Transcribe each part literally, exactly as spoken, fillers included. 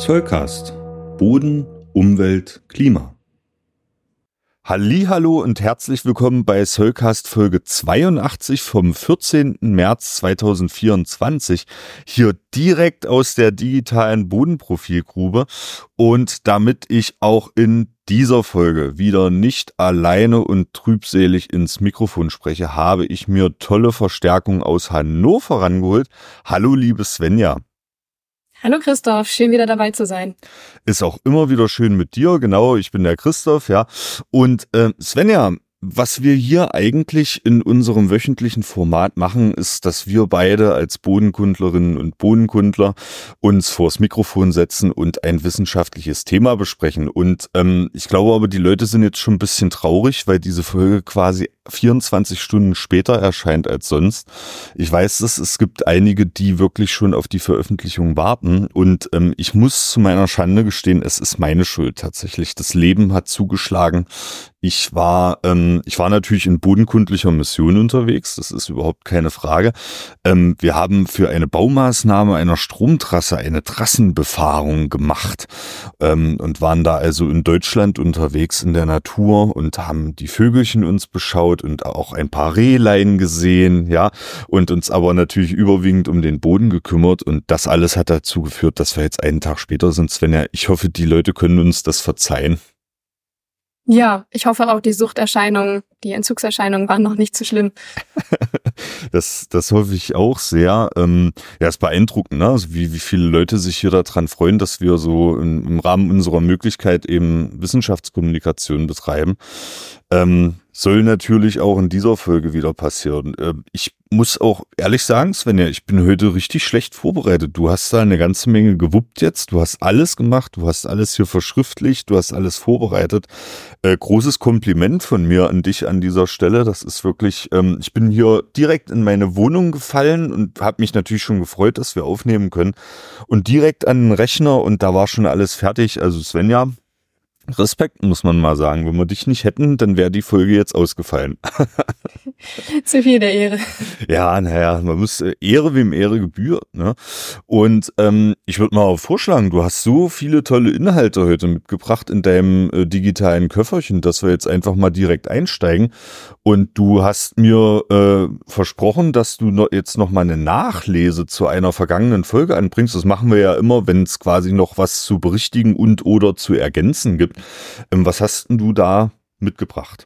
Zollcast. Boden, Umwelt, Klima. Hallihallo und herzlich willkommen bei Zollcast Folge zweiundachtzig vom vierzehnten März zweitausendvierundzwanzig. Hier direkt aus der digitalen Bodenprofilgrube. Und damit ich auch in dieser Folge wieder nicht alleine und trübselig ins Mikrofon spreche, habe ich mir tolle Verstärkung aus Hannover rangeholt. Hallo liebe Svenja. Hallo Christoph, schön wieder dabei zu sein. Ist auch immer wieder schön mit dir, genau, ich bin der Christoph, ja. Und äh, Svenja, was wir hier eigentlich in unserem wöchentlichen Format machen, ist, dass wir beide als Bodenkundlerinnen und Bodenkundler uns vors Mikrofon setzen und ein wissenschaftliches Thema besprechen. Und ähm, ich glaube aber, die Leute sind jetzt schon ein bisschen traurig, weil diese Folge quasi vierundzwanzig Stunden später erscheint als sonst. Ich weiß, dass es gibt einige, die wirklich schon auf die Veröffentlichung warten. Und ähm, ich muss zu meiner Schande gestehen, es ist meine Schuld tatsächlich. Das Leben hat zugeschlagen. Ich war, ähm, ich war natürlich in bodenkundlicher Mission unterwegs, das ist überhaupt keine Frage. Ähm, wir haben für eine Baumaßnahme einer Stromtrasse eine Trassenbefahrung gemacht ähm, und waren da also in Deutschland unterwegs in der Natur und haben die Vögelchen uns beschaut und auch ein paar Rehlein gesehen, ja, und uns aber natürlich überwiegend um den Boden gekümmert und das alles hat dazu geführt, dass wir jetzt einen Tag später sind. Svenja, ich hoffe, die Leute können uns das verzeihen. Ja, ich hoffe auch, die Suchterscheinungen, die Entzugserscheinungen waren noch nicht so schlimm. das, das hoffe ich auch sehr. Ähm, ja, ist beeindruckend, ne? Also wie, wie viele Leute sich hier daran freuen, dass wir so im, im Rahmen unserer Möglichkeit eben Wissenschaftskommunikation betreiben. Ähm, soll natürlich auch in dieser Folge wieder passieren. Ähm, ich muss auch ehrlich sagen, Svenja, ich bin heute richtig schlecht vorbereitet. Du hast da eine ganze Menge gewuppt jetzt. Du hast alles gemacht. Du hast alles hier verschriftlicht. Du hast alles vorbereitet. Äh, großes Kompliment von mir an dich an dieser Stelle. Das ist wirklich, ähm, ich bin hier direkt in meine Wohnung gefallen und habe mich natürlich schon gefreut, dass wir aufnehmen können. Und direkt an den Rechner und da war schon alles fertig. Also Svenja, Respekt, muss man mal sagen. Wenn wir dich nicht hätten, dann wäre die Folge jetzt ausgefallen. Zu viel der Ehre. Ja, naja, man muss äh, Ehre wem Ehre gebührt, ne? Und ähm, ich würde mal vorschlagen, du hast so viele tolle Inhalte heute mitgebracht in deinem äh, digitalen Köfferchen, dass wir jetzt einfach mal direkt einsteigen. Und du hast mir äh, versprochen, dass du noch, jetzt noch mal eine Nachlese zu einer vergangenen Folge anbringst. Das machen wir ja immer, wenn es quasi noch was zu berichtigen und oder zu ergänzen gibt. Ähm, was hast denn du da mitgebracht?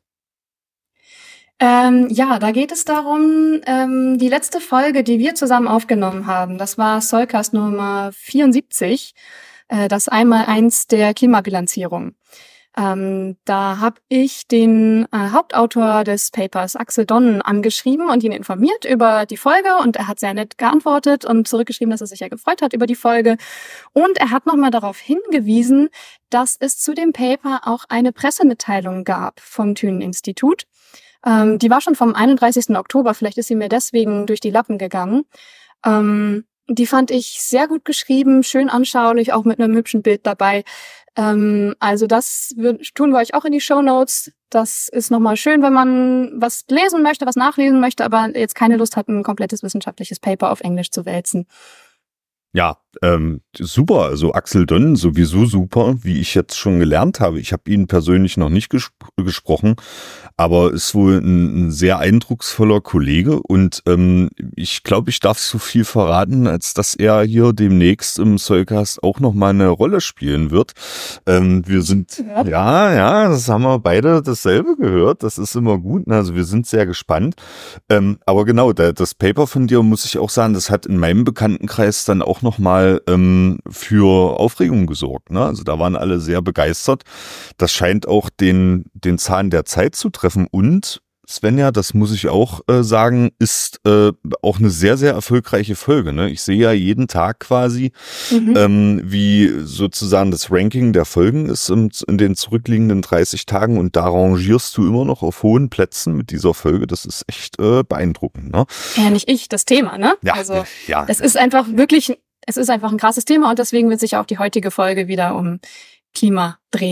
Ähm, ja, da geht es darum, ähm, die letzte Folge, die wir zusammen aufgenommen haben, das war Zollcast Nummer vierundsiebzig, äh, das Einmaleins der Klimabilanzierung. Ähm, da habe ich den äh, Hauptautor des Papers, Axel Donnen, angeschrieben und ihn informiert über die Folge und er hat sehr nett geantwortet und zurückgeschrieben, dass er sich ja gefreut hat über die Folge. Und er hat nochmal darauf hingewiesen, dass es zu dem Paper auch eine Pressemitteilung gab vom Thünen-Institut. Ähm, die war schon vom einunddreißigsten Oktober, vielleicht ist sie mir deswegen durch die Lappen gegangen. Ähm, die fand ich sehr gut geschrieben, schön anschaulich, auch mit einem hübschen Bild dabei. Ähm, also das wird, tun wir euch auch in die Shownotes. Das ist nochmal schön, wenn man was lesen möchte, was nachlesen möchte, aber jetzt keine Lust hat, ein komplettes wissenschaftliches Paper auf Englisch zu wälzen. Ja, ähm, super. Also Axel Donnen sowieso super, wie ich jetzt schon gelernt habe. Ich habe ihn persönlich noch nicht ges- gesprochen, aber ist wohl ein, ein sehr eindrucksvoller Kollege und ähm, ich glaube, ich darf so viel verraten, als dass er hier demnächst im Zollcast auch noch mal eine Rolle spielen wird. Ähm, wir sind, ja, ja, das haben wir beide dasselbe gehört. Das ist immer gut. Also wir sind sehr gespannt. Ähm, aber genau, der, das Paper von dir, muss ich auch sagen, das hat in meinem Bekanntenkreis dann auch nochmal ähm, für Aufregung gesorgt. Ne? Also da waren alle sehr begeistert. Das scheint auch den, den Zahn der Zeit zu treffen. Und Svenja, das muss ich auch äh, sagen, ist äh, auch eine sehr, sehr erfolgreiche Folge. Ne? Ich sehe ja jeden Tag quasi, mhm. ähm, wie sozusagen das Ranking der Folgen ist im, in den zurückliegenden dreißig Tagen und da rangierst du immer noch auf hohen Plätzen mit dieser Folge. Das ist echt äh, beeindruckend. Ne? Ja, nicht ich, das Thema, ne? Ja, also ja. Es ist einfach wirklich, es ist einfach ein krasses Thema und deswegen wird sich auch die heutige Folge wieder um Klima drehen.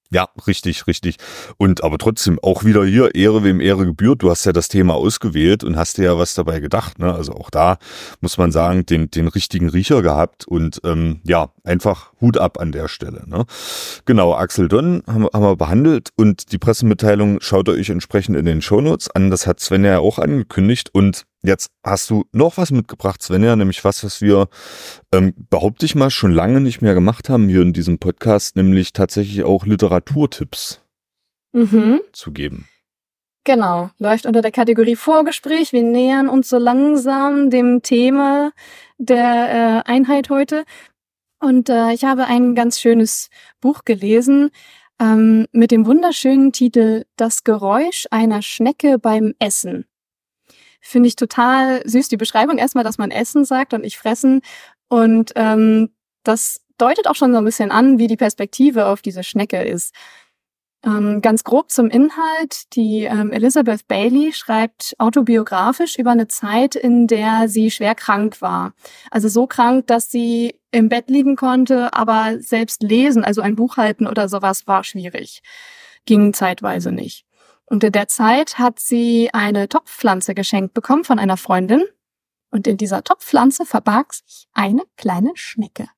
Ja, richtig, richtig. Und aber trotzdem auch wieder hier Ehre wem Ehre gebührt. Du hast ja das Thema ausgewählt und hast dir ja was dabei gedacht, ne? Also auch da muss man sagen, den den richtigen Riecher gehabt und ähm, ja, einfach Hut ab an der Stelle, ne? Genau, Axel Donn haben, haben wir behandelt und die Pressemitteilung schaut ihr euch entsprechend in den Shownotes an. Das hat Svenja ja auch angekündigt und jetzt hast du noch was mitgebracht, Svenja, nämlich was, was wir, ähm, behaupte ich mal, schon lange nicht mehr gemacht haben hier in diesem Podcast, nämlich tatsächlich auch Literaturtipps Mhm. zu geben. Genau, läuft unter der Kategorie Vorgespräch. Wir nähern uns so langsam dem Thema der äh, Einheit heute. Und äh, ich habe ein ganz schönes Buch gelesen ähm, mit dem wunderschönen Titel Das Geräusch einer Schnecke beim Essen. Finde ich total süß, die Beschreibung erstmal, dass man Essen sagt und nicht fressen. Und ähm, das deutet auch schon so ein bisschen an, wie die Perspektive auf diese Schnecke ist. Ähm, ganz grob zum Inhalt. Die ähm, Elizabeth Bailey schreibt autobiografisch über eine Zeit, in der sie schwer krank war. Also so krank, dass sie im Bett liegen konnte, aber selbst lesen, also ein Buch halten oder sowas, war schwierig. Ging zeitweise nicht. Und in der Zeit hat sie eine Topfpflanze geschenkt bekommen von einer Freundin. Und in dieser Topfpflanze verbarg sich eine kleine Schnecke.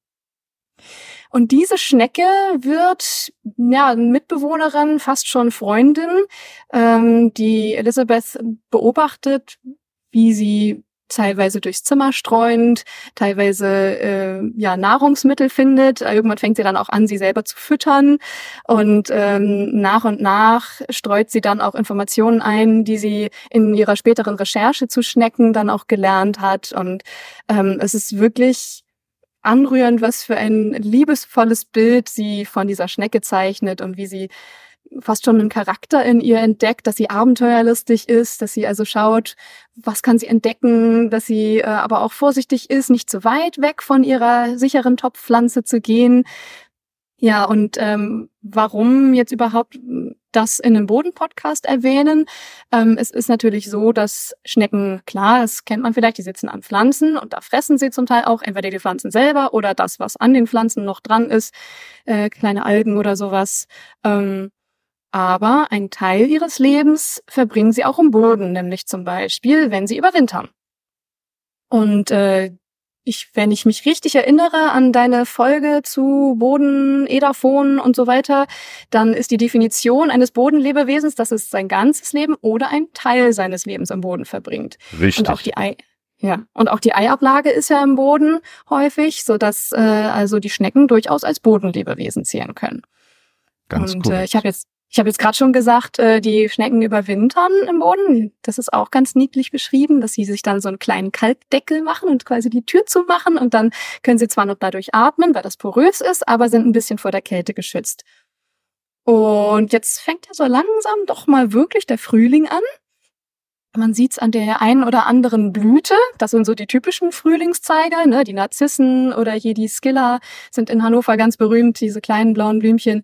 Und diese Schnecke wird, ja, Mitbewohnerin, fast schon Freundin. Ähm, die Elizabeth beobachtet, wie sie teilweise durchs Zimmer streuend, teilweise äh, ja Nahrungsmittel findet. Irgendwann fängt sie dann auch an, sie selber zu füttern. Und ähm, nach und nach streut sie dann auch Informationen ein, die sie in ihrer späteren Recherche zu Schnecken dann auch gelernt hat. Und ähm, es ist wirklich anrührend, was für ein liebesvolles Bild sie von dieser Schnecke zeichnet und wie sie fast schon einen Charakter in ihr entdeckt, dass sie abenteuerlustig ist, dass sie also schaut, was kann sie entdecken, dass sie äh, aber auch vorsichtig ist, nicht zu weit weg von ihrer sicheren Topfpflanze zu gehen. Ja, und ähm, warum jetzt überhaupt das in einem Boden-Podcast erwähnen? Ähm, es ist natürlich so, dass Schnecken, klar, das kennt man vielleicht, die sitzen an Pflanzen und da fressen sie zum Teil auch entweder die Pflanzen selber oder das, was an den Pflanzen noch dran ist, äh, kleine Algen oder sowas. Ähm, aber einen Teil ihres Lebens verbringen sie auch im Boden, nämlich zum Beispiel, wenn sie überwintern. Und äh, ich, wenn ich mich richtig erinnere an deine Folge zu Boden, Edaphon und so weiter, dann ist die Definition eines Bodenlebewesens, dass es sein ganzes Leben oder einen Teil seines Lebens im Boden verbringt. Richtig. Und auch die Ei, ja, und auch die Eiablage ist ja im Boden häufig, so dass äh, also die Schnecken durchaus als Bodenlebewesen zählen können. Ganz und korrekt. äh, ich habe jetzt Ich habe jetzt gerade schon gesagt, äh, die Schnecken überwintern im Boden. Das ist auch ganz niedlich beschrieben, dass sie sich dann so einen kleinen Kalkdeckel machen und quasi die Tür zumachen. Und dann können sie zwar noch dadurch atmen, weil das porös ist, aber sind ein bisschen vor der Kälte geschützt. Und jetzt fängt ja so langsam doch mal wirklich der Frühling an. Man sieht's an der einen oder anderen Blüte. Das sind so die typischen Frühlingszeiger, ne? Die Narzissen oder hier die Scilla sind in Hannover ganz berühmt, diese kleinen blauen Blümchen.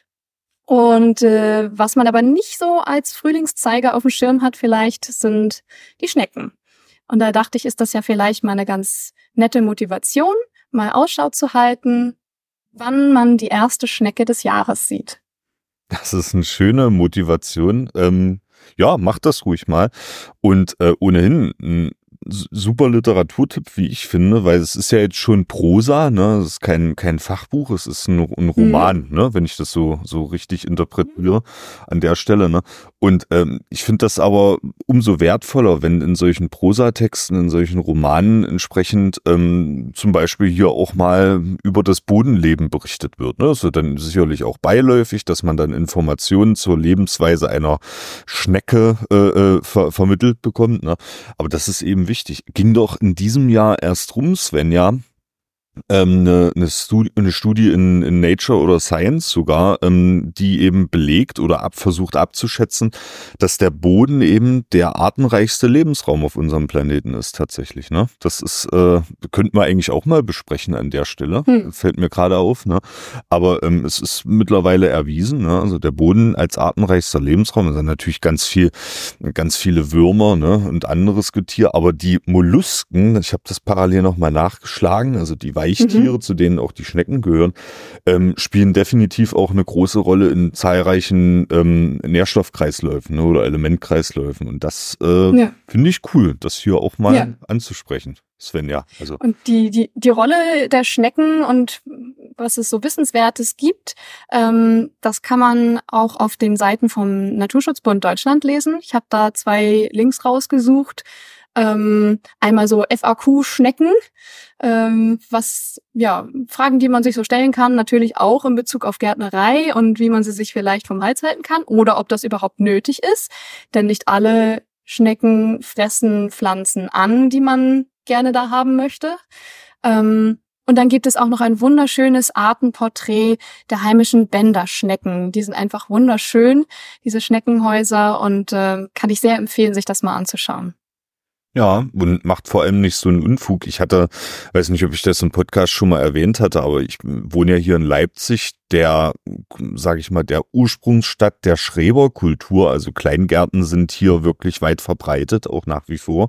Und äh, was man aber nicht so als Frühlingszeiger auf dem Schirm hat vielleicht, sind die Schnecken. Und da dachte ich, ist das ja vielleicht mal eine ganz nette Motivation, mal Ausschau zu halten, wann man die erste Schnecke des Jahres sieht. Das ist eine schöne Motivation. Ähm, ja, mach das ruhig mal. Und äh, ohnehin ein super Literaturtipp, wie ich finde, weil es ist ja jetzt schon Prosa, ne? Es ist kein kein Fachbuch, es ist ein, ein Roman, mhm. ne? Wenn ich das so so richtig interpretiere an der Stelle, ne? Und ähm, ich finde das aber umso wertvoller, wenn in solchen Prosatexten, in solchen Romanen entsprechend ähm, zum Beispiel hier auch mal über das Bodenleben berichtet wird, ne? Also dann sicherlich auch beiläufig, dass man dann Informationen zur Lebensweise einer Schnecke äh, ver vermittelt bekommt, ne? Aber das ist eben wichtig. Wichtig. Ging doch in diesem Jahr erst rum, Svenja, ähm, eine, eine, Studi- eine Studie in, in Nature oder Science sogar, ähm, die eben belegt oder ab, versucht abzuschätzen, dass der Boden eben der artenreichste Lebensraum auf unserem Planeten ist tatsächlich. Ne? Das ist, äh, könnten wir eigentlich auch mal besprechen an der Stelle. Hm. Fällt mir gerade auf. Ne? Aber ähm, es ist mittlerweile erwiesen, ne? Also der Boden als artenreichster Lebensraum, das sind natürlich ganz viel, ganz viele Würmer, ne? Und anderes Getier, aber die Mollusken, ich habe das parallel nochmal nachgeschlagen, also die Weichtiere, mhm. zu denen auch die Schnecken gehören, ähm, spielen definitiv auch eine große Rolle in zahlreichen ähm, Nährstoffkreisläufen, ne, oder Elementkreisläufen. Und das äh, ja. finde ich cool, das hier auch mal ja. anzusprechen. Svenja, also. Und die, die, die Rolle der Schnecken und was es so Wissenswertes gibt, ähm, das kann man auch auf den Seiten vom Naturschutzbund Deutschland lesen. Ich habe da zwei Links rausgesucht. Ähm, einmal so F A Q-Schnecken, ähm, was, ja, Fragen, die man sich so stellen kann, natürlich auch in Bezug auf Gärtnerei und wie man sie sich vielleicht vom Hals halten kann oder ob das überhaupt nötig ist. Denn nicht alle Schnecken fressen Pflanzen an, die man gerne da haben möchte. Ähm, und dann gibt es auch noch ein wunderschönes Artenporträt der heimischen Bänderschnecken. Die sind einfach wunderschön, diese Schneckenhäuser, und äh, kann ich sehr empfehlen, sich das mal anzuschauen. Ja, und macht vor allem nicht so einen Unfug. Ich hatte, weiß nicht, ob ich das im Podcast schon mal erwähnt hatte, aber ich wohne ja hier in Leipzig, der, sage ich mal, der Ursprungsstadt der Schreberkultur. Also Kleingärten sind hier wirklich weit verbreitet, auch nach wie vor.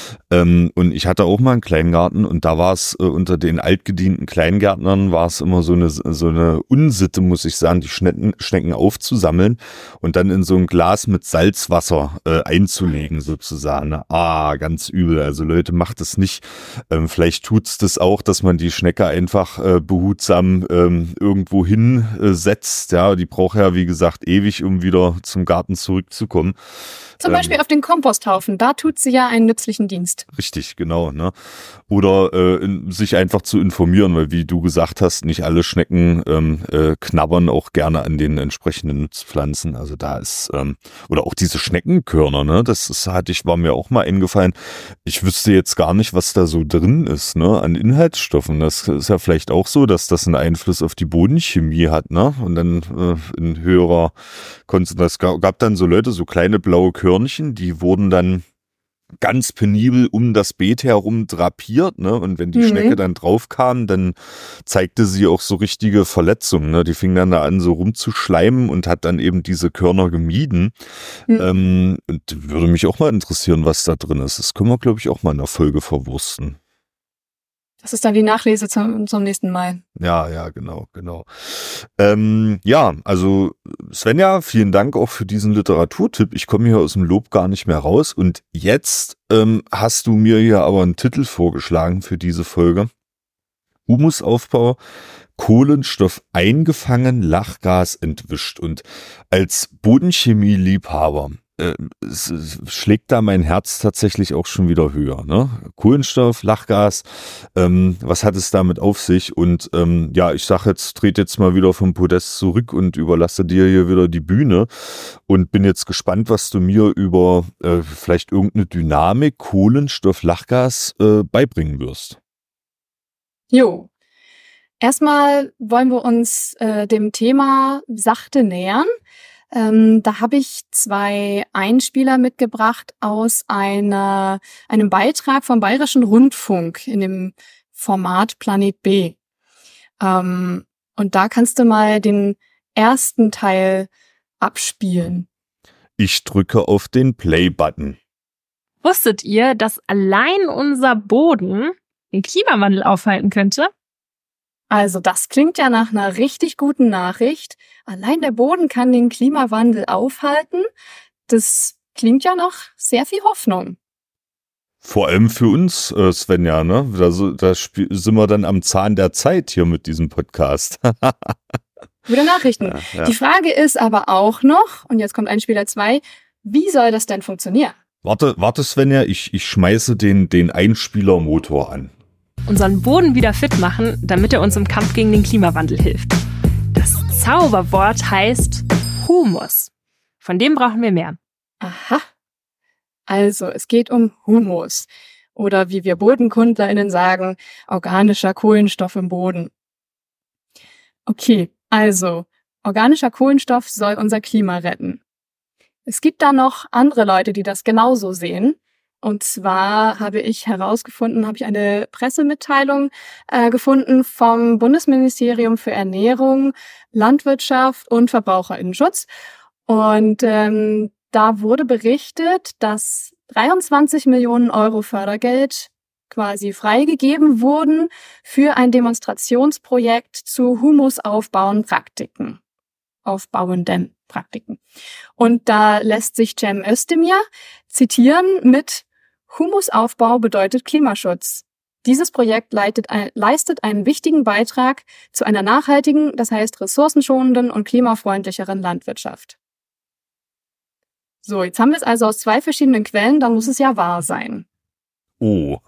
Ähm, und ich hatte auch mal einen Kleingarten, und da war es äh, unter den altgedienten Kleingärtnern war es immer so eine so eine Unsitte, muss ich sagen, die Schnecken, Schnecken aufzusammeln und dann in so ein Glas mit Salzwasser äh, einzulegen sozusagen. Ah, ganz übel. Also Leute, macht es nicht. Ähm, vielleicht tut's das auch, dass man die Schnecke einfach äh, behutsam ähm, irgendwo hinsetzt. Ja, die braucht ja, wie gesagt, ewig, um wieder zum Garten zurückzukommen. Zum Beispiel ähm, auf den Komposthaufen, da tut sie ja einen nützlichen Dienst. Richtig, genau. Ne? Oder äh, in, sich einfach zu informieren, weil wie du gesagt hast, nicht alle Schnecken ähm, äh, knabbern auch gerne an den entsprechenden Nutzpflanzen. Also da ist, ähm, oder auch diese Schneckenkörner, ne? Das ist, hatte ich, war mir auch mal eingefallen. Ich wüsste jetzt gar nicht, was da so drin ist, ne, an Inhaltsstoffen. Das ist ja vielleicht auch so, dass das einen Einfluss auf die Bodenchemie hat, ne? Und dann äh, in höherer Konzentration. Es gab dann so Leute, so kleine blaue Körnchen, die wurden dann ganz penibel um das Beet herum drapiert, ne? Und wenn die mhm. Schnecke dann drauf kam, dann zeigte sie auch so richtige Verletzungen, ne? Die fing dann da an, so rumzuschleimen und hat dann eben diese Körner gemieden. Mhm. Ähm, und würde mich auch mal interessieren, was da drin ist. Das können wir, glaube ich, auch mal in der Folge verwursten. Das ist dann die Nachlese zum, zum nächsten Mal. Ja, ja, genau, genau. Ähm, ja, also Svenja, vielen Dank auch für diesen Literaturtipp. Ich komme hier aus dem Lob gar nicht mehr raus. Und jetzt ähm, hast du mir hier aber einen Titel vorgeschlagen für diese Folge. Humusaufbau, Kohlenstoff eingefangen, Lachgas entwischt. Und als Bodenchemie-Liebhaber äh, es, es schlägt da mein Herz tatsächlich auch schon wieder höher. Ne? Kohlenstoff, Lachgas, ähm, was hat es damit auf sich? Und ähm, ja, ich sage jetzt, trete jetzt mal wieder vom Podest zurück und überlasse dir hier wieder die Bühne und bin jetzt gespannt, was du mir über äh, vielleicht irgendeine Dynamik, Kohlenstoff, Lachgas äh, beibringen wirst. Jo. Erstmal wollen wir uns äh, dem Thema sachte nähern. Ähm, da habe ich zwei Einspieler mitgebracht aus einer, einem Beitrag vom Bayerischen Rundfunk in dem Format Planet B. Ähm, und da kannst du mal den ersten Teil abspielen. Ich drücke auf den Play-Button. Wusstet ihr, dass allein unser Boden den Klimawandel aufhalten könnte? Also das klingt ja nach einer richtig guten Nachricht. Allein der Boden kann den Klimawandel aufhalten. Das klingt ja nach sehr viel Hoffnung. Vor allem für uns, Svenja, ne? Da, da sind wir dann am Zahn der Zeit hier mit diesem Podcast. Gute Nachrichten. Ja, ja. Die Frage ist aber auch noch, und jetzt kommt Einspieler zwei, wie soll das denn funktionieren? Warte, warte Svenja, ich, ich schmeiße den, den Einspielermotor an. Unseren Boden wieder fit machen, damit er uns im Kampf gegen den Klimawandel hilft. Das Zauberwort heißt Humus. Von dem brauchen wir mehr. Aha. Also, es geht um Humus. Oder wie wir BodenkundlerInnen sagen, organischer Kohlenstoff im Boden. Okay, also, organischer Kohlenstoff soll unser Klima retten. Es gibt da noch andere Leute, die das genauso sehen. Und zwar habe ich herausgefunden, habe ich eine Pressemitteilung äh, gefunden vom Bundesministerium für Ernährung, Landwirtschaft und Verbraucherinnenschutz. Und ähm, da wurde berichtet, dass dreiundzwanzig Millionen Euro Fördergeld quasi freigegeben wurden für ein Demonstrationsprojekt zu humusaufbauenden Praktiken. Aufbauenden Praktiken. Und da lässt sich Cem Özdemir zitieren mit: Humusaufbau bedeutet Klimaschutz. Dieses Projekt leitet, leistet einen wichtigen Beitrag zu einer nachhaltigen, das heißt ressourcenschonenden und klimafreundlicheren Landwirtschaft. So, jetzt haben wir es also aus zwei verschiedenen Quellen, dann muss es ja wahr sein. Oh,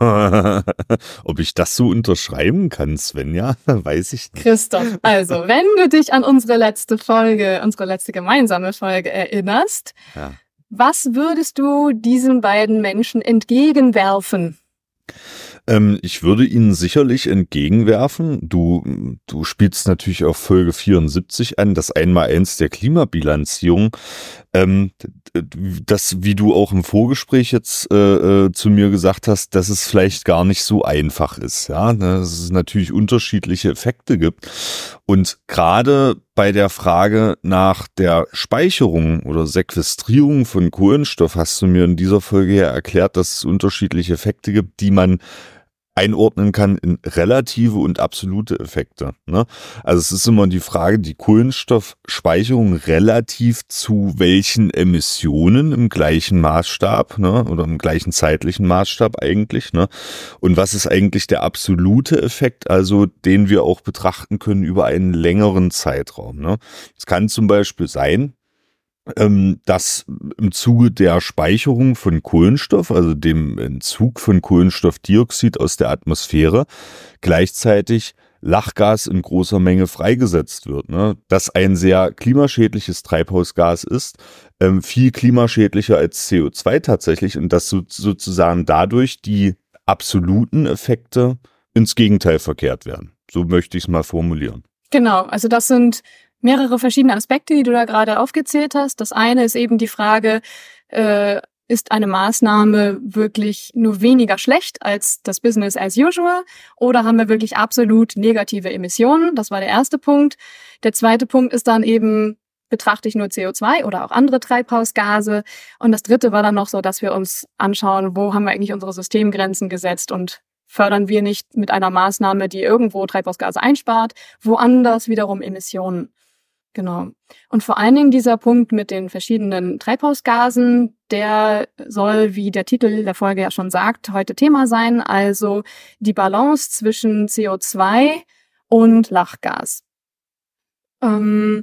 ob ich das so unterschreiben kann, Svenja, weiß ich nicht. Christoph, also wenn du dich an unsere letzte Folge, unsere letzte gemeinsame Folge erinnerst, ja. Was würdest du diesen beiden Menschen entgegenwerfen? Ähm, ich würde ihnen sicherlich entgegenwerfen, du, du spielst natürlich auf Folge vierundsiebzig an, das Einmaleins der Klimabilanzierung, ähm, das, wie du auch im Vorgespräch jetzt äh, äh, zu mir gesagt hast, dass es vielleicht gar nicht so einfach ist, ja, dass es natürlich unterschiedliche Effekte gibt. Und gerade bei der Frage nach der Speicherung oder Sequestrierung von Kohlenstoff hast du mir in dieser Folge ja erklärt, dass es unterschiedliche Effekte gibt, die man einordnen kann in relative und absolute Effekte. Ne? Also es ist immer die Frage, die Kohlenstoffspeicherung relativ zu welchen Emissionen im gleichen Maßstab, ne? Oder im gleichen zeitlichen Maßstab eigentlich. Ne? Und was ist eigentlich der absolute Effekt, also den wir auch betrachten können über einen längeren Zeitraum. Ne? Es kann zum Beispiel sein, dass im Zuge der Speicherung von Kohlenstoff, also dem Entzug von Kohlenstoffdioxid aus der Atmosphäre, gleichzeitig Lachgas in großer Menge freigesetzt wird, ne? Das ein sehr klimaschädliches Treibhausgas ist, ähm, viel klimaschädlicher als C O zwei tatsächlich, und dass so, sozusagen dadurch die absoluten Effekte ins Gegenteil verkehrt werden. So möchte ich es mal formulieren. Genau, also das sind mehrere verschiedene Aspekte, die du da gerade aufgezählt hast. Das eine ist eben die Frage, äh, ist eine Maßnahme wirklich nur weniger schlecht als das Business as usual oder haben wir wirklich absolut negative Emissionen? Das war der erste Punkt. Der zweite Punkt ist dann eben, betrachte ich nur C O zwei oder auch andere Treibhausgase? Und das dritte war dann noch so, dass wir uns anschauen, wo haben wir eigentlich unsere Systemgrenzen gesetzt und fördern wir nicht mit einer Maßnahme, die irgendwo Treibhausgase einspart, woanders wiederum Emissionen. Genau. Und vor allen Dingen dieser Punkt mit den verschiedenen Treibhausgasen, der soll, wie der Titel der Folge ja schon sagt, heute Thema sein. Also die Balance zwischen C O zwei und Lachgas. Ähm,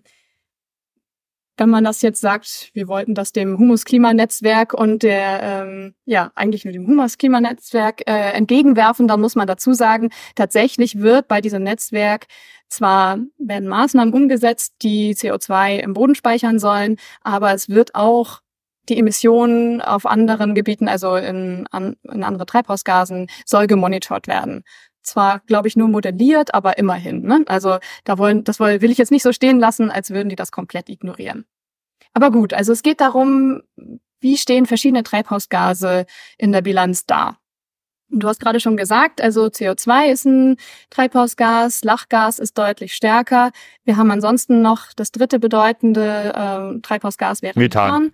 wenn man das jetzt sagt, wir wollten das dem Humus-Klimanetzwerk und der, ähm, ja, eigentlich nur dem Humus-Klimanetzwerk äh, entgegenwerfen, dann muss man dazu sagen, tatsächlich wird bei diesem Netzwerk zwar werden Maßnahmen umgesetzt, die C O zwei im Boden speichern sollen, aber es wird auch die Emissionen auf anderen Gebieten, also in, an, in andere Treibhausgasen, soll gemonitort werden. Zwar, glaube ich, nur modelliert, aber immerhin. Ne? Also da wollen, das will ich jetzt nicht so stehen lassen, als würden die das komplett ignorieren. Aber gut, also es geht darum, wie stehen verschiedene Treibhausgase in der Bilanz da. Du hast gerade schon gesagt, also C O zwei ist ein Treibhausgas, Lachgas ist deutlich stärker. Wir haben ansonsten noch das dritte bedeutende äh, Treibhausgas wäre Methan.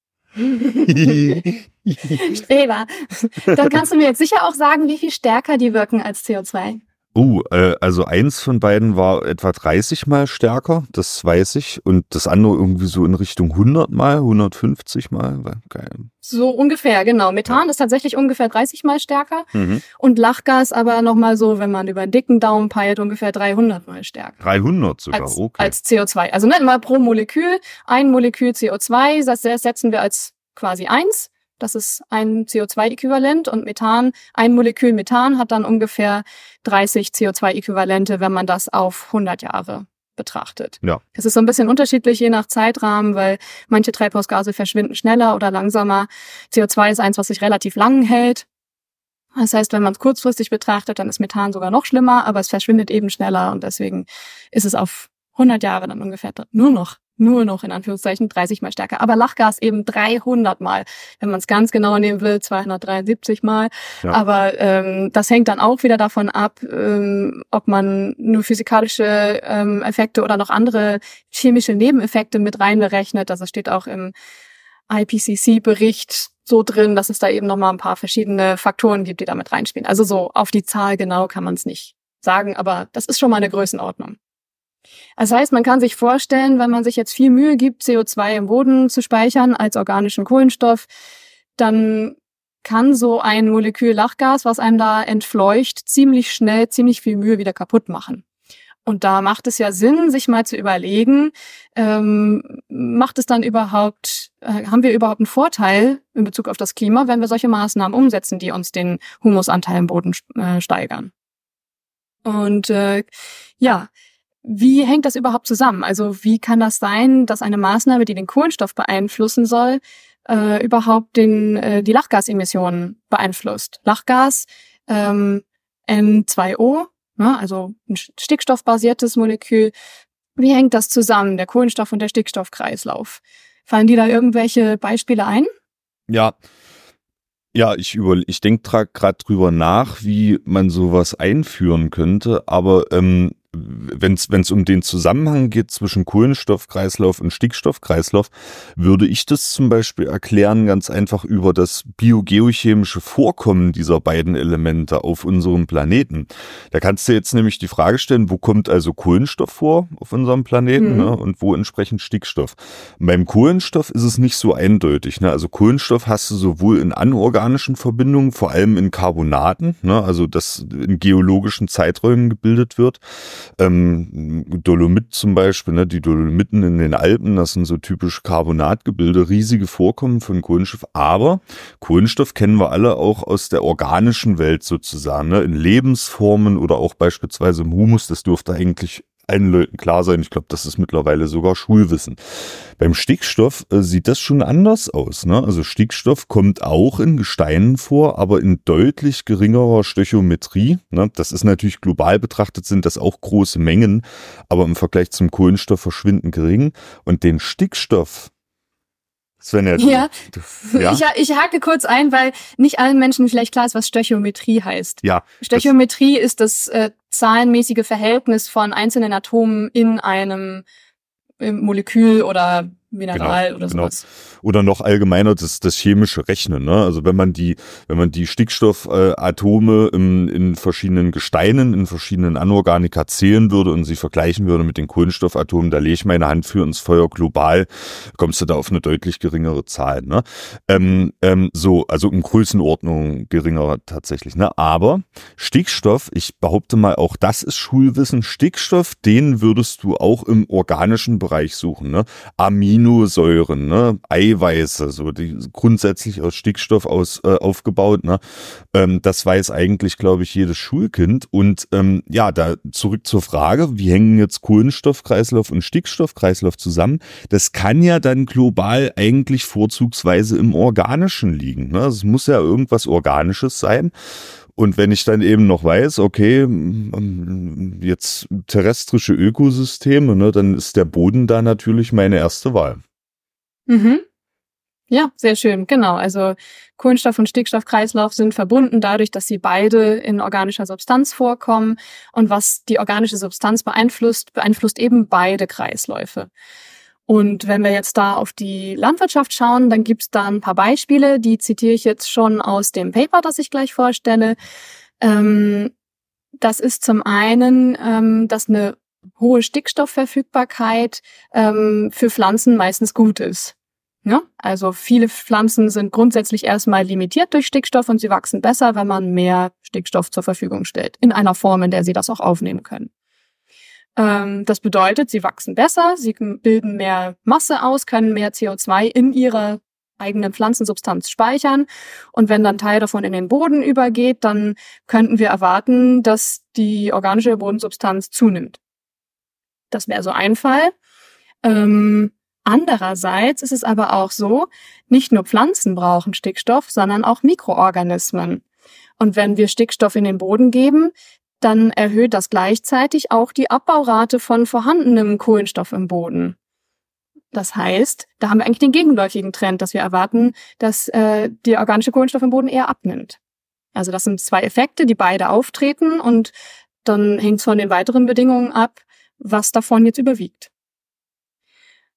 Streber. Dann kannst du mir jetzt sicher auch sagen, wie viel stärker die wirken als C O zwei. Uh, äh, also eins von beiden war etwa dreißig Mal stärker, das weiß ich. Und das andere irgendwie so in Richtung hundert Mal, hundertfünfzig Mal. Geil. So ungefähr, genau. Methan ja. ist tatsächlich ungefähr dreißig Mal stärker. Mhm. Und Lachgas aber nochmal so, wenn man über einen dicken Daumen peilt, ungefähr dreihundert Mal stärker. dreihundert sogar, als, okay. Als C O zwei. Also nicht mal pro Molekül. Ein Molekül C O zwei, das setzen wir als quasi eins. Das ist ein C O zwei Äquivalent und Methan, ein Molekül Methan hat dann ungefähr dreißig C O zwei Äquivalente, wenn man das auf hundert Jahre betrachtet. Ja. Es ist so ein bisschen unterschiedlich je nach Zeitrahmen, weil manche Treibhausgase verschwinden schneller oder langsamer. C O zwei ist eins, was sich relativ lang hält. Das heißt, wenn man es kurzfristig betrachtet, dann ist Methan sogar noch schlimmer, aber es verschwindet eben schneller und deswegen ist es auf hundert Jahre dann ungefähr nur noch Nur noch in Anführungszeichen dreißig Mal stärker. Aber Lachgas eben dreihundert Mal. Wenn man es ganz genau nehmen will, zweihundertdreiundsiebzig Mal. Ja. Aber ähm, das hängt dann auch wieder davon ab, ähm, ob man nur physikalische ähm, Effekte oder noch andere chemische Nebeneffekte mit reinberechnet. Das steht auch im I P C C-Bericht, so drin, dass es da eben nochmal ein paar verschiedene Faktoren gibt, die damit reinspielen. Also so auf die Zahl genau kann man es nicht sagen, aber das ist schon mal eine Größenordnung. Das heißt, man kann sich vorstellen, wenn man sich jetzt viel Mühe gibt, C O zwei im Boden zu speichern als organischen Kohlenstoff, dann kann so ein Molekül Lachgas, was einem da entfleucht, ziemlich schnell, ziemlich viel Mühe wieder kaputt machen. Und da macht es ja Sinn, sich mal zu überlegen, ähm, macht es dann überhaupt, äh, haben wir überhaupt einen Vorteil in Bezug auf das Klima, wenn wir solche Maßnahmen umsetzen, die uns den Humusanteil im Boden äh, steigern? Und äh, ja, wie hängt das überhaupt zusammen? Also wie kann das sein, dass eine Maßnahme, die den Kohlenstoff beeinflussen soll, äh, überhaupt den äh, die Lachgasemissionen beeinflusst? Lachgas, ähm, N zwei O, ne, also ein stickstoffbasiertes Molekül. Wie hängt das zusammen, der Kohlenstoff- und der Stickstoffkreislauf? Fallen dir da irgendwelche Beispiele ein? Ja, ja, ich über, ich denke gerade drüber nach, wie man sowas einführen könnte, aber ähm, wenn es um den Zusammenhang geht zwischen Kohlenstoffkreislauf und Stickstoffkreislauf, würde ich das zum Beispiel erklären ganz einfach über das biogeochemische Vorkommen dieser beiden Elemente auf unserem Planeten. Da kannst du jetzt nämlich die Frage stellen, wo kommt also Kohlenstoff vor auf unserem Planeten, mhm. ne, und wo entsprechend Stickstoff. Und beim Kohlenstoff ist es nicht so eindeutig. Ne? Also Kohlenstoff hast du sowohl in anorganischen Verbindungen, vor allem in Carbonaten, ne, also das in geologischen Zeiträumen gebildet wird. Ähm, Dolomit zum Beispiel, ne, die Dolomiten in den Alpen, das sind so typisch Carbonatgebilde, riesige Vorkommen von Kohlenstoff, aber Kohlenstoff kennen wir alle auch aus der organischen Welt sozusagen, ne, in Lebensformen oder auch beispielsweise im Humus, das dürfte eigentlich allen Leuten klar sein. Ich glaube, das ist mittlerweile sogar Schulwissen. Beim Stickstoff äh, sieht das schon anders aus. Ne? Also Stickstoff kommt auch in Gesteinen vor, aber in deutlich geringerer Stöchiometrie. Ne? Das ist natürlich global betrachtet, sind das auch große Mengen, aber im Vergleich zum Kohlenstoff verschwindend gering. Und den Stickstoff, Svenja, ja, du, ja? Ich, ich hake kurz ein, weil nicht allen Menschen vielleicht klar ist, was Stöchiometrie heißt. Ja. Stöchiometrie ist das äh, zahlenmäßige Verhältnis von einzelnen Atomen in einem im Molekül oder Mineral genau, oder sowas. Genau. Oder noch allgemeiner das, das chemische Rechnen. Ne? Also wenn man die, wenn man die Stickstoffatome äh, in, in verschiedenen Gesteinen, in verschiedenen Anorganika zählen würde und sie vergleichen würde mit den Kohlenstoffatomen, da lege ich meine Hand für ins Feuer. Global kommst du da auf eine deutlich geringere Zahl. Ne? Ähm, ähm, so, also in Größenordnung geringerer tatsächlich. Ne? Aber Stickstoff, ich behaupte mal, auch das ist Schulwissen. Stickstoff, den würdest du auch im organischen Bereich suchen. Ne? Aminosäuren, ne? Eiweiße, so die grundsätzlich aus Stickstoff aus äh, aufgebaut, ne? Ähm, das weiß eigentlich, glaube ich, jedes Schulkind. Und ähm, ja, da zurück zur Frage, wie hängen jetzt Kohlenstoffkreislauf und Stickstoffkreislauf zusammen? Das kann ja dann global eigentlich vorzugsweise im Organischen liegen. Ne? Es muss ja irgendwas Organisches sein. Und wenn ich dann eben noch weiß, okay, jetzt terrestrische Ökosysteme, ne, dann ist der Boden da natürlich meine erste Wahl. Mhm. Ja, sehr schön, genau. Also Kohlenstoff- und Stickstoffkreislauf sind verbunden dadurch, dass sie beide in organischer Substanz vorkommen. Und was die organische Substanz beeinflusst, beeinflusst eben beide Kreisläufe. Und wenn wir jetzt da auf die Landwirtschaft schauen, dann gibt's da ein paar Beispiele, die zitiere ich jetzt schon aus dem Paper, das ich gleich vorstelle. Ähm, das ist zum einen, ähm, dass eine hohe Stickstoffverfügbarkeit ähm, für Pflanzen meistens gut ist. Ja? Also viele Pflanzen sind grundsätzlich erstmal limitiert durch Stickstoff und sie wachsen besser, wenn man mehr Stickstoff zur Verfügung stellt, in einer Form, in der sie das auch aufnehmen können. Das bedeutet, sie wachsen besser, sie bilden mehr Masse aus, können mehr C O zwei in ihrer eigenen Pflanzensubstanz speichern. Und wenn dann Teil davon in den Boden übergeht, dann könnten wir erwarten, dass die organische Bodensubstanz zunimmt. Das wäre so ein Fall. Ähm, andererseits ist es aber auch so, nicht nur Pflanzen brauchen Stickstoff, sondern auch Mikroorganismen. Und wenn wir Stickstoff in den Boden geben, dann erhöht das gleichzeitig auch die Abbaurate von vorhandenem Kohlenstoff im Boden. Das heißt, da haben wir eigentlich den gegenläufigen Trend, dass wir erwarten, dass äh, der organische Kohlenstoff im Boden eher abnimmt. Also das sind zwei Effekte, die beide auftreten und dann hängt es von den weiteren Bedingungen ab, was davon jetzt überwiegt.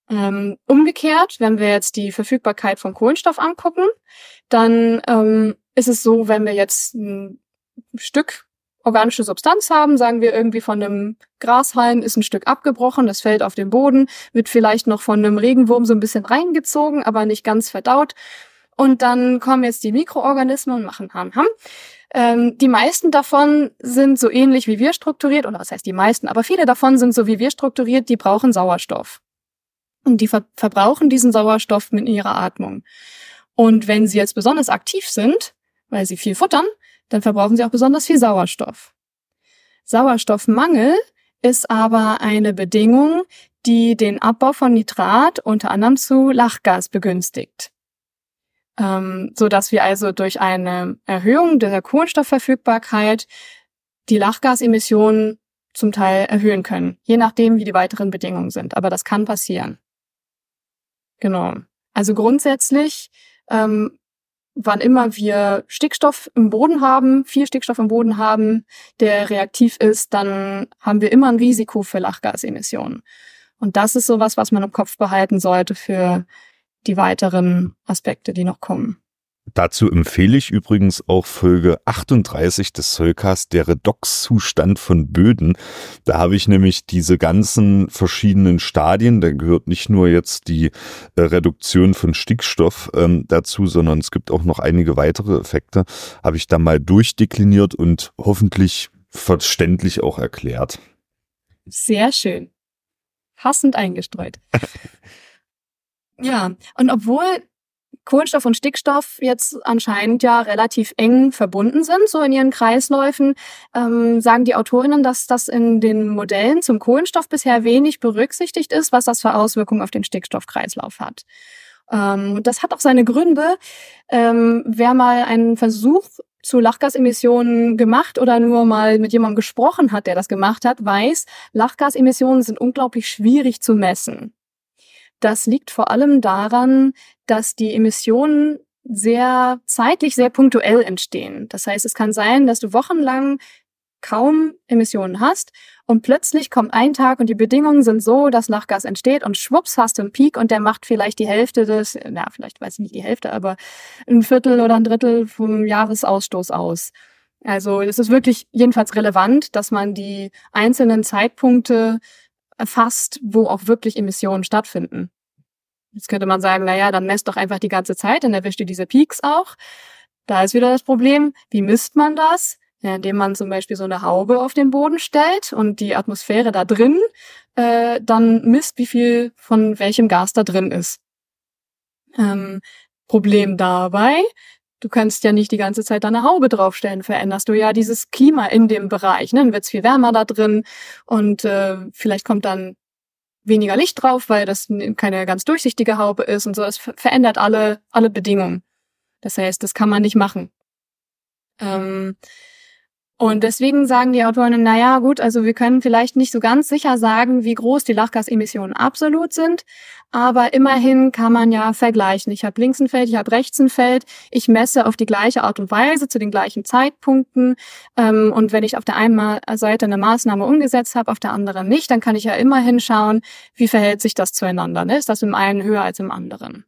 Ähm, umgekehrt, wenn wir jetzt die Verfügbarkeit von Kohlenstoff angucken, dann ähm, ist es so, wenn wir jetzt ein Stück organische Substanz haben, sagen wir irgendwie von einem Grashalm ist ein Stück abgebrochen, das fällt auf den Boden, wird vielleicht noch von einem Regenwurm so ein bisschen reingezogen, aber nicht ganz verdaut. Und dann kommen jetzt die Mikroorganismen und machen Ham Ham. Ähm, die meisten davon sind so ähnlich wie wir strukturiert, oder was heißt die meisten, aber viele davon sind so wie wir strukturiert, die brauchen Sauerstoff. Und die ver- verbrauchen diesen Sauerstoff mit ihrer Atmung. Und wenn sie jetzt besonders aktiv sind, weil sie viel futtern, dann verbrauchen sie auch besonders viel Sauerstoff. Sauerstoffmangel ist aber eine Bedingung, die den Abbau von Nitrat unter anderem zu Lachgas begünstigt. Ähm, so dass wir also durch eine Erhöhung der Kohlenstoffverfügbarkeit die Lachgasemissionen zum Teil erhöhen können, je nachdem, wie die weiteren Bedingungen sind. Aber das kann passieren. Genau. Also grundsätzlich, ähm, wann immer wir Stickstoff im Boden haben, viel Stickstoff im Boden haben, der reaktiv ist, dann haben wir immer ein Risiko für Lachgasemissionen. Und das ist sowas, was man im Kopf behalten sollte für die weiteren Aspekte, die noch kommen. Dazu empfehle ich übrigens auch Folge achtunddreißig des Soilcasts, der Redoxzustand von Böden. Da habe ich nämlich diese ganzen verschiedenen Stadien, da gehört nicht nur jetzt die äh, Reduktion von Stickstoff ähm, dazu, sondern es gibt auch noch einige weitere Effekte, habe ich da mal durchdekliniert und hoffentlich verständlich auch erklärt. Sehr schön. Passend eingestreut. Ja, und obwohl Kohlenstoff und Stickstoff jetzt anscheinend ja relativ eng verbunden sind, so in ihren Kreisläufen, ähm, sagen die AutorInnen, dass das in den Modellen zum Kohlenstoff bisher wenig berücksichtigt ist, was das für Auswirkungen auf den Stickstoffkreislauf hat. Ähm, das hat auch seine Gründe. Ähm, wer mal einen Versuch zu Lachgasemissionen gemacht oder nur mal mit jemandem gesprochen hat, der das gemacht hat, weiß, Lachgasemissionen sind unglaublich schwierig zu messen. Das liegt vor allem daran, dass die Emissionen sehr zeitlich sehr punktuell entstehen. Das heißt, es kann sein, dass du wochenlang kaum Emissionen hast und plötzlich kommt ein Tag und die Bedingungen sind so, dass Lachgas entsteht und schwupps hast du einen Peak und der macht vielleicht die Hälfte des, na vielleicht weiß ich nicht die Hälfte, aber ein Viertel oder ein Drittel vom Jahresausstoß aus. Also es ist wirklich jedenfalls relevant, dass man die einzelnen Zeitpunkte erfasst, wo auch wirklich Emissionen stattfinden. Jetzt könnte man sagen, naja, dann messt doch einfach die ganze Zeit, dann erwischt ihr diese Peaks auch. Da ist wieder das Problem, wie misst man das? Ja, indem man zum Beispiel so eine Haube auf den Boden stellt und die Atmosphäre da drin äh, dann misst, wie viel von welchem Gas da drin ist. Ähm, Problem dabei, du kannst ja nicht die ganze Zeit da eine Haube draufstellen, veränderst du ja dieses Klima in dem Bereich. Ne? Dann wird's viel wärmer da drin und äh, vielleicht kommt dann weniger Licht drauf, weil das keine ganz durchsichtige Haube ist und so. Das verändert alle alle Bedingungen. Das heißt, das kann man nicht machen. Ähm, und deswegen sagen die Autoren, na ja, gut, also wir können vielleicht nicht so ganz sicher sagen, wie groß die Lachgasemissionen absolut sind, aber immerhin kann man ja vergleichen. Ich habe links ein Feld, ich habe rechts ein Feld, ich messe auf die gleiche Art und Weise zu den gleichen Zeitpunkten ähm, und wenn ich auf der einen Seite eine Maßnahme umgesetzt habe, auf der anderen nicht, dann kann ich ja immerhin schauen, wie verhält sich das zueinander. Ne? Ist das im einen höher als im anderen?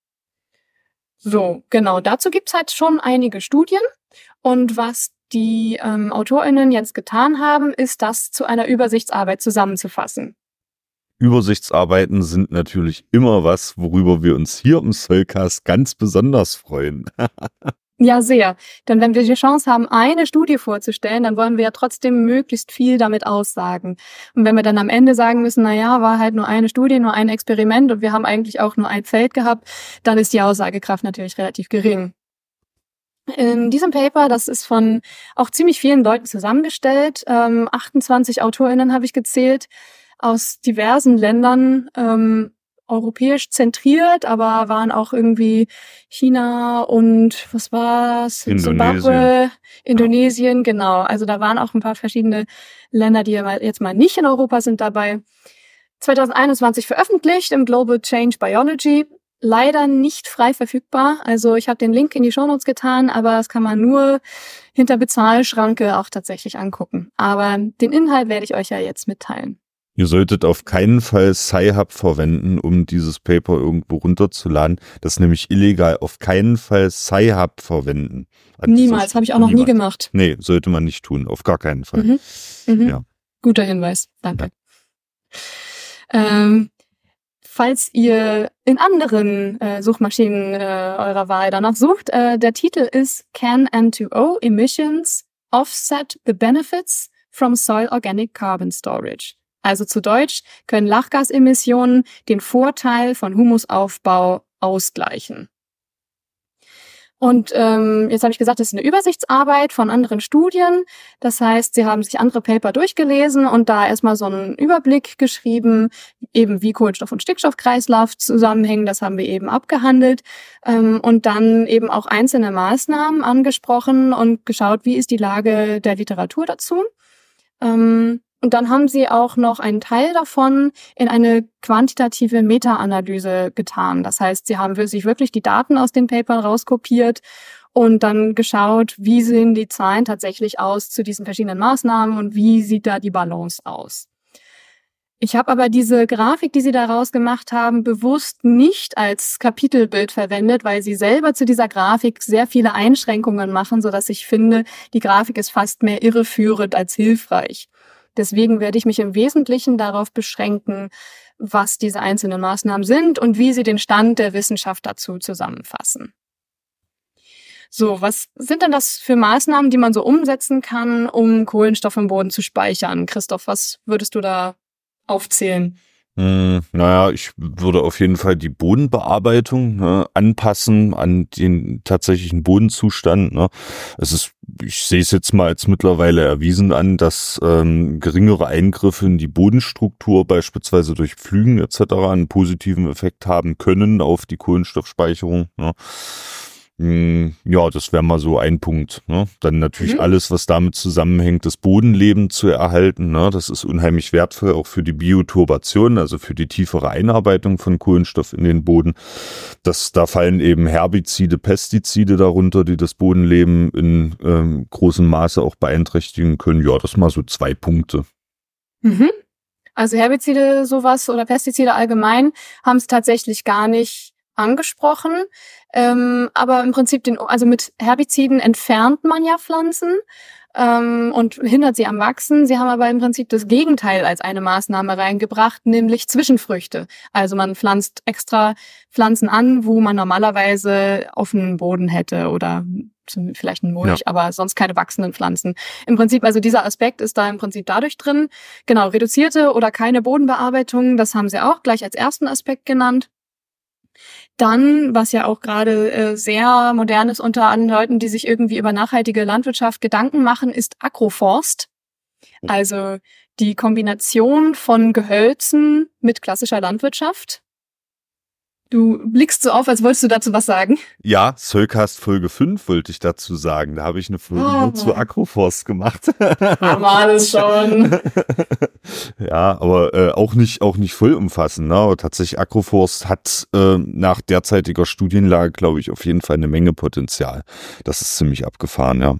So, genau, dazu gibt's halt schon einige Studien und was die ähm, AutorInnen jetzt getan haben, ist das zu einer Übersichtsarbeit zusammenzufassen. Übersichtsarbeiten sind natürlich immer was, worüber wir uns hier im Soilcast ganz besonders freuen. Ja, sehr. Denn wenn wir die Chance haben, eine Studie vorzustellen, dann wollen wir ja trotzdem möglichst viel damit aussagen. Und wenn wir dann am Ende sagen müssen, na ja, war halt nur eine Studie, nur ein Experiment und wir haben eigentlich auch nur ein Feld gehabt, dann ist die Aussagekraft natürlich relativ gering. In diesem Paper, das ist von auch ziemlich vielen Leuten zusammengestellt, ähm, achtundzwanzig AutorInnen habe ich gezählt, aus diversen Ländern, ähm, europäisch zentriert, aber waren auch irgendwie China und was war's? Indonesien. Zimbabwe, Indonesien, genau. Also da waren auch ein paar verschiedene Länder, die jetzt mal nicht in Europa sind dabei. zwanzig einundzwanzig veröffentlicht im Global Change Biology. Leider nicht frei verfügbar. Also ich habe den Link in die Shownotes getan, aber das kann man nur hinter Bezahlschranke auch tatsächlich angucken. Aber den Inhalt werde ich euch ja jetzt mitteilen. Ihr solltet auf keinen Fall Sci-Hub verwenden, um dieses Paper irgendwo runterzuladen. Das ist nämlich illegal. Auf keinen Fall Sci-Hub verwenden. Niemals, habe ich auch noch Niemals. nie gemacht. Nee, sollte man nicht tun, auf gar keinen Fall. Mhm. Mhm. Ja. Guter Hinweis, danke. Ja. Ähm, falls ihr in anderen äh, Suchmaschinen äh, eurer Wahl danach sucht, äh, der Titel ist Can N two O Emissions Offset the Benefits from Soil Organic Carbon Storage? Also zu Deutsch, können Lachgasemissionen den Vorteil von Humusaufbau ausgleichen. Und ähm, jetzt habe ich gesagt, das ist eine Übersichtsarbeit von anderen Studien. Das heißt, sie haben sich andere Paper durchgelesen und da erstmal so einen Überblick geschrieben, eben wie Kohlenstoff- und Stickstoffkreislauf zusammenhängen. Das haben wir eben abgehandelt. Ähm, und dann eben auch einzelne Maßnahmen angesprochen und geschaut, wie ist die Lage der Literatur dazu. Ähm, Und dann haben sie auch noch einen Teil davon in eine quantitative Meta-Analyse getan. Das heißt, sie haben sich wirklich die Daten aus den Papern rauskopiert und dann geschaut, wie sehen die Zahlen tatsächlich aus zu diesen verschiedenen Maßnahmen und wie sieht da die Balance aus. Ich habe aber diese Grafik, die sie daraus gemacht haben, bewusst nicht als Kapitelbild verwendet, weil sie selber zu dieser Grafik sehr viele Einschränkungen machen, sodass ich finde, die Grafik ist fast mehr irreführend als hilfreich. Deswegen werde ich mich im Wesentlichen darauf beschränken, was diese einzelnen Maßnahmen sind und wie sie den Stand der Wissenschaft dazu zusammenfassen. So, was sind denn das für Maßnahmen, die man so umsetzen kann, um Kohlenstoff im Boden zu speichern? Christoph, was würdest du da aufzählen? Hm, naja, ich würde auf jeden Fall die Bodenbearbeitung ne, anpassen an den tatsächlichen Bodenzustand. Ne. Es ist, ich sehe es jetzt mal als mittlerweile erwiesen an, dass ähm, geringere Eingriffe in die Bodenstruktur, beispielsweise durch Pflügen et cetera, einen positiven Effekt haben können auf die Kohlenstoffspeicherung. Ne. Ja, das wäre mal so ein Punkt. Ne? Dann natürlich mhm. alles, was damit zusammenhängt, das Bodenleben zu erhalten. Ne? Das ist unheimlich wertvoll, auch für die Bioturbation, also für die tiefere Einarbeitung von Kohlenstoff in den Boden. Das, da fallen eben Herbizide, Pestizide darunter, die das Bodenleben in ähm, großem Maße auch beeinträchtigen können. Ja, das mal so zwei Punkte. Mhm. Also Herbizide sowas oder Pestizide allgemein haben es tatsächlich gar nicht angesprochen, ähm, aber im Prinzip den, also mit Herbiziden entfernt man ja Pflanzen ähm, und hindert sie am Wachsen. Sie haben aber im Prinzip das Gegenteil als eine Maßnahme reingebracht, nämlich Zwischenfrüchte. Also man pflanzt extra Pflanzen an, wo man normalerweise offenen Boden hätte oder vielleicht ein Mulch, ja. aber sonst keine wachsenden Pflanzen. Im Prinzip, also dieser Aspekt ist da im Prinzip dadurch drin. Genau, reduzierte oder keine Bodenbearbeitung, das haben sie auch gleich als ersten Aspekt genannt. Dann, was ja auch gerade äh, sehr modern ist unter allen Leuten, die sich irgendwie über nachhaltige Landwirtschaft Gedanken machen, ist Agroforst. Also die Kombination von Gehölzen mit klassischer Landwirtschaft. Du blickst so auf, als wolltest du dazu was sagen. Ja, Soilcast Folge fünf wollte ich dazu sagen. Da habe ich eine Folge oh. nur zu Agroforst gemacht. Haben wir alles schon. Ja, aber äh, auch nicht auch nicht vollumfassend. Ne? Aber tatsächlich Agroforst hat äh, nach derzeitiger Studienlage, glaube ich, auf jeden Fall eine Menge Potenzial. Das ist ziemlich abgefahren, ja.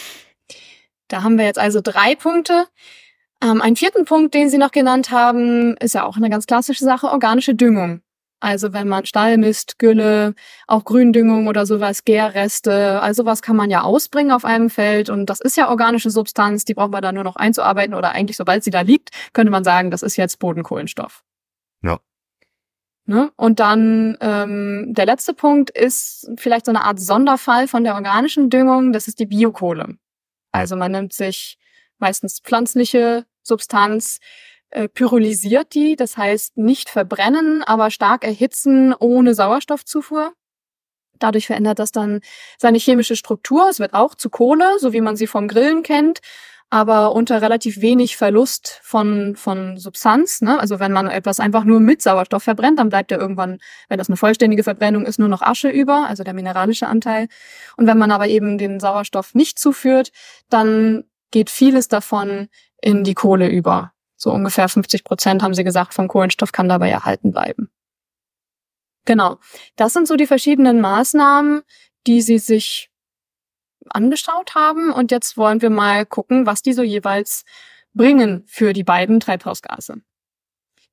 Da haben wir jetzt also drei Punkte. Ähm, einen vierten Punkt, den Sie noch genannt haben, ist ja auch eine ganz klassische Sache, organische Düngung. Also wenn man Stallmist, Gülle, auch Gründüngung oder sowas, Gärreste, also was kann man ja ausbringen auf einem Feld und das ist ja organische Substanz, die braucht man dann nur noch einzuarbeiten oder eigentlich sobald sie da liegt, könnte man sagen, das ist jetzt Bodenkohlenstoff. Ja. Ne? Und dann ähm, der letzte Punkt ist vielleicht so eine Art Sonderfall von der organischen Düngung, das ist die Biokohle. Also man nimmt sich meistens pflanzliche Substanz, Äh, pyrolysiert die, das heißt nicht verbrennen, aber stark erhitzen ohne Sauerstoffzufuhr. Dadurch verändert das dann seine chemische Struktur. Es wird auch zu Kohle, so wie man sie vom Grillen kennt, aber unter relativ wenig Verlust von von Substanz. Ne? Also wenn man etwas einfach nur mit Sauerstoff verbrennt, dann bleibt ja irgendwann, wenn das eine vollständige Verbrennung ist, nur noch Asche über, also der mineralische Anteil. Und wenn man aber eben den Sauerstoff nicht zuführt, dann geht vieles davon in die Kohle über. So ungefähr fünfzig Prozent, haben sie gesagt, vom Kohlenstoff kann dabei erhalten bleiben. Genau. Das sind so die verschiedenen Maßnahmen, die sie sich angeschaut haben. Und jetzt wollen wir mal gucken, was die so jeweils bringen für die beiden Treibhausgase.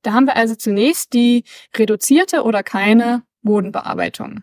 Da haben wir also zunächst die reduzierte oder keine Bodenbearbeitung.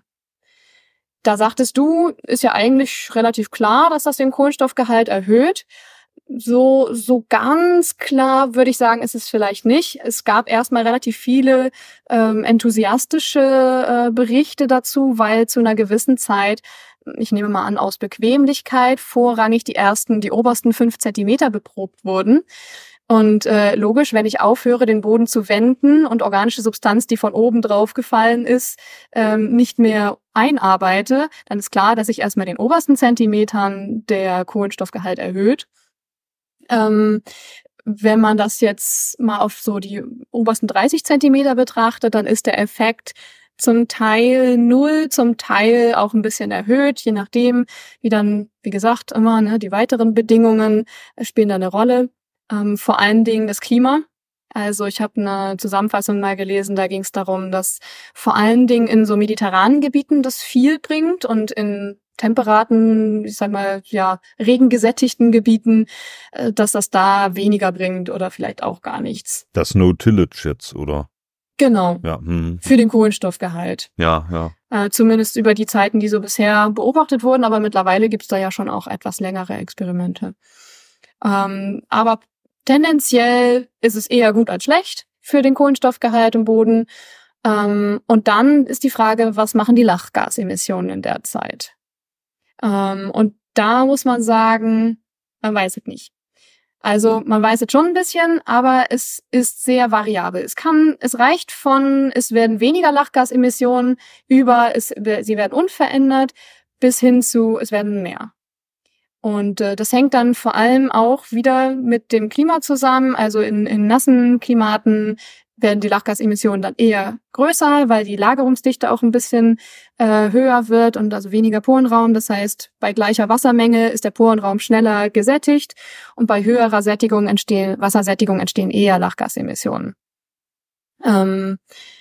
Da sagtest du, ist ja eigentlich relativ klar, dass das den Kohlenstoffgehalt erhöht. So, so ganz klar würde ich sagen, ist es vielleicht nicht. Es gab erstmal relativ viele ähm, enthusiastische äh, Berichte dazu, weil zu einer gewissen Zeit, ich nehme mal an, aus Bequemlichkeit vorrangig die ersten, die obersten fünf Zentimeter beprobt wurden. Und äh, logisch, wenn ich aufhöre, den Boden zu wenden und organische Substanz, die von oben drauf gefallen ist, ähm, nicht mehr einarbeite, dann ist klar, dass sich erstmal den obersten Zentimetern der Kohlenstoffgehalt erhöht. Ähm, wenn man das jetzt mal auf so die obersten dreißig Zentimeter betrachtet, dann ist der Effekt zum Teil null, zum Teil auch ein bisschen erhöht, je nachdem, wie dann, wie gesagt, immer ne, die weiteren Bedingungen spielen da eine Rolle. Ähm, vor allen Dingen das Klima. Also ich habe eine Zusammenfassung mal gelesen, da ging es darum, dass vor allen Dingen in so mediterranen Gebieten das viel bringt und in temperaten, ich sag mal, ja, regengesättigten Gebieten, äh, dass das da weniger bringt oder vielleicht auch gar nichts. Das No-Tillage jetzt, oder? Genau. Ja. Hm. Für den Kohlenstoffgehalt. Ja, ja. Äh, zumindest über die Zeiten, die so bisher beobachtet wurden, aber mittlerweile gibt's da ja schon auch etwas längere Experimente. Ähm, aber tendenziell ist es eher gut als schlecht für den Kohlenstoffgehalt im Boden. Ähm, und dann ist die Frage, was machen die Lachgasemissionen in der Zeit? Ähm, und da muss man sagen, man weiß es nicht. Also man weiß es schon ein bisschen, aber es ist sehr variabel. Es kann, es reicht von, es werden weniger Lachgasemissionen über, es, sie werden unverändert, bis hin zu, es werden mehr. Und äh, das hängt dann vor allem auch wieder mit dem Klima zusammen. Also in, in nassen Klimaten werden die Lachgasemissionen dann eher größer, weil die Lagerungsdichte auch ein bisschen äh, höher wird und also weniger Porenraum. Das heißt, bei gleicher Wassermenge ist der Porenraum schneller gesättigt und bei höherer Sättigung entstehen, Wassersättigung entstehen eher Lachgasemissionen. Ähm,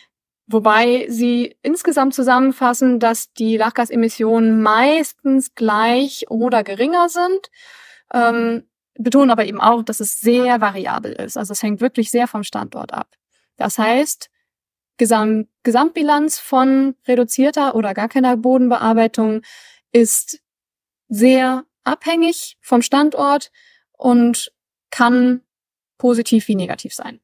Wobei sie insgesamt zusammenfassen, dass die Lachgasemissionen meistens gleich oder geringer sind, ähm, betonen aber eben auch, dass es sehr variabel ist. Also es hängt wirklich sehr vom Standort ab. Das heißt, Gesam- Gesamtbilanz von reduzierter oder gar keiner Bodenbearbeitung ist sehr abhängig vom Standort und kann positiv wie negativ sein.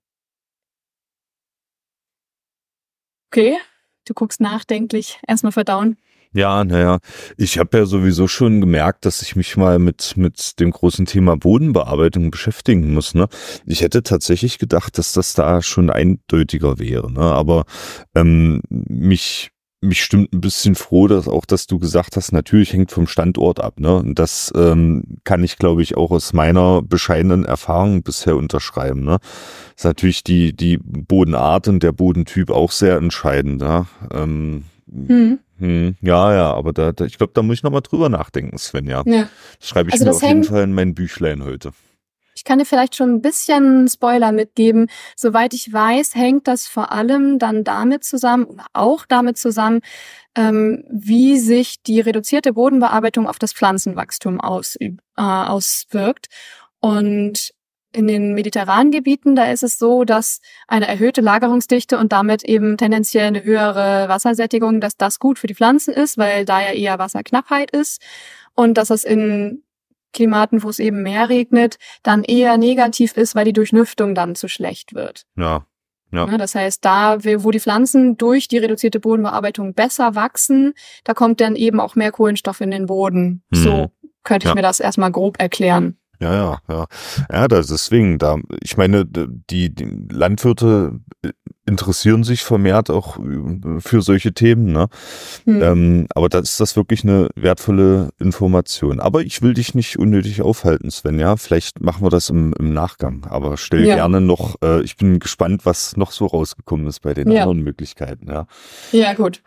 Okay, du guckst nachdenklich, erstmal verdauen. Ja, naja, ich habe ja sowieso schon gemerkt, dass ich mich mal mit mit dem großen Thema Bodenbearbeitung beschäftigen muss. Ne? Ich hätte tatsächlich gedacht, dass das da schon eindeutiger wäre. Ne? Aber ähm, mich mich stimmt ein bisschen froh, dass auch, dass du gesagt hast, natürlich hängt vom Standort ab. Ne? Und das ähm, kann ich, glaube ich, auch aus meiner bescheidenen Erfahrung bisher unterschreiben. Ne? Ist natürlich die die Bodenart und der Bodentyp auch sehr entscheidend. Ne? Ähm, hm. Hm, ja, ja, aber da, da ich glaube, da muss ich nochmal drüber nachdenken, Sven, ja. ja. Das schreibe ich also mir das auf jeden hängt, Fall in mein Büchlein heute. Ich kann dir vielleicht schon ein bisschen Spoiler mitgeben. Soweit ich weiß, hängt das vor allem dann damit zusammen, oder auch damit zusammen, ähm, wie sich die reduzierte Bodenbearbeitung auf das Pflanzenwachstum ausüb, äh, auswirkt. Und in den mediterranen Gebieten, da ist es so, dass eine erhöhte Lagerungsdichte und damit eben tendenziell eine höhere Wassersättigung, dass das gut für die Pflanzen ist, weil da ja eher Wasserknappheit ist. Und dass es in Klimaten, wo es eben mehr regnet, dann eher negativ ist, weil die Durchlüftung dann zu schlecht wird. Ja. Ja. Das heißt, da, wo die Pflanzen durch die reduzierte Bodenbearbeitung besser wachsen, da kommt dann eben auch mehr Kohlenstoff in den Boden. Mhm. So könnte ich ja. mir das erstmal grob erklären. Ja, ja, ja. Ja, das deswegen, da, ich meine, die, die Landwirte interessieren sich vermehrt auch für solche Themen, ne? Hm. Ähm, aber da ist das wirklich eine wertvolle Information. Aber ich will dich nicht unnötig aufhalten, Sven, ja? Vielleicht machen wir das im, im Nachgang. Aber stell ja. gerne noch, äh, ich bin gespannt, was noch so rausgekommen ist bei den ja. anderen Möglichkeiten, ja. Ja, gut.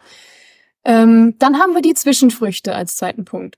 Ähm, dann haben wir die Zwischenfrüchte als zweiten Punkt.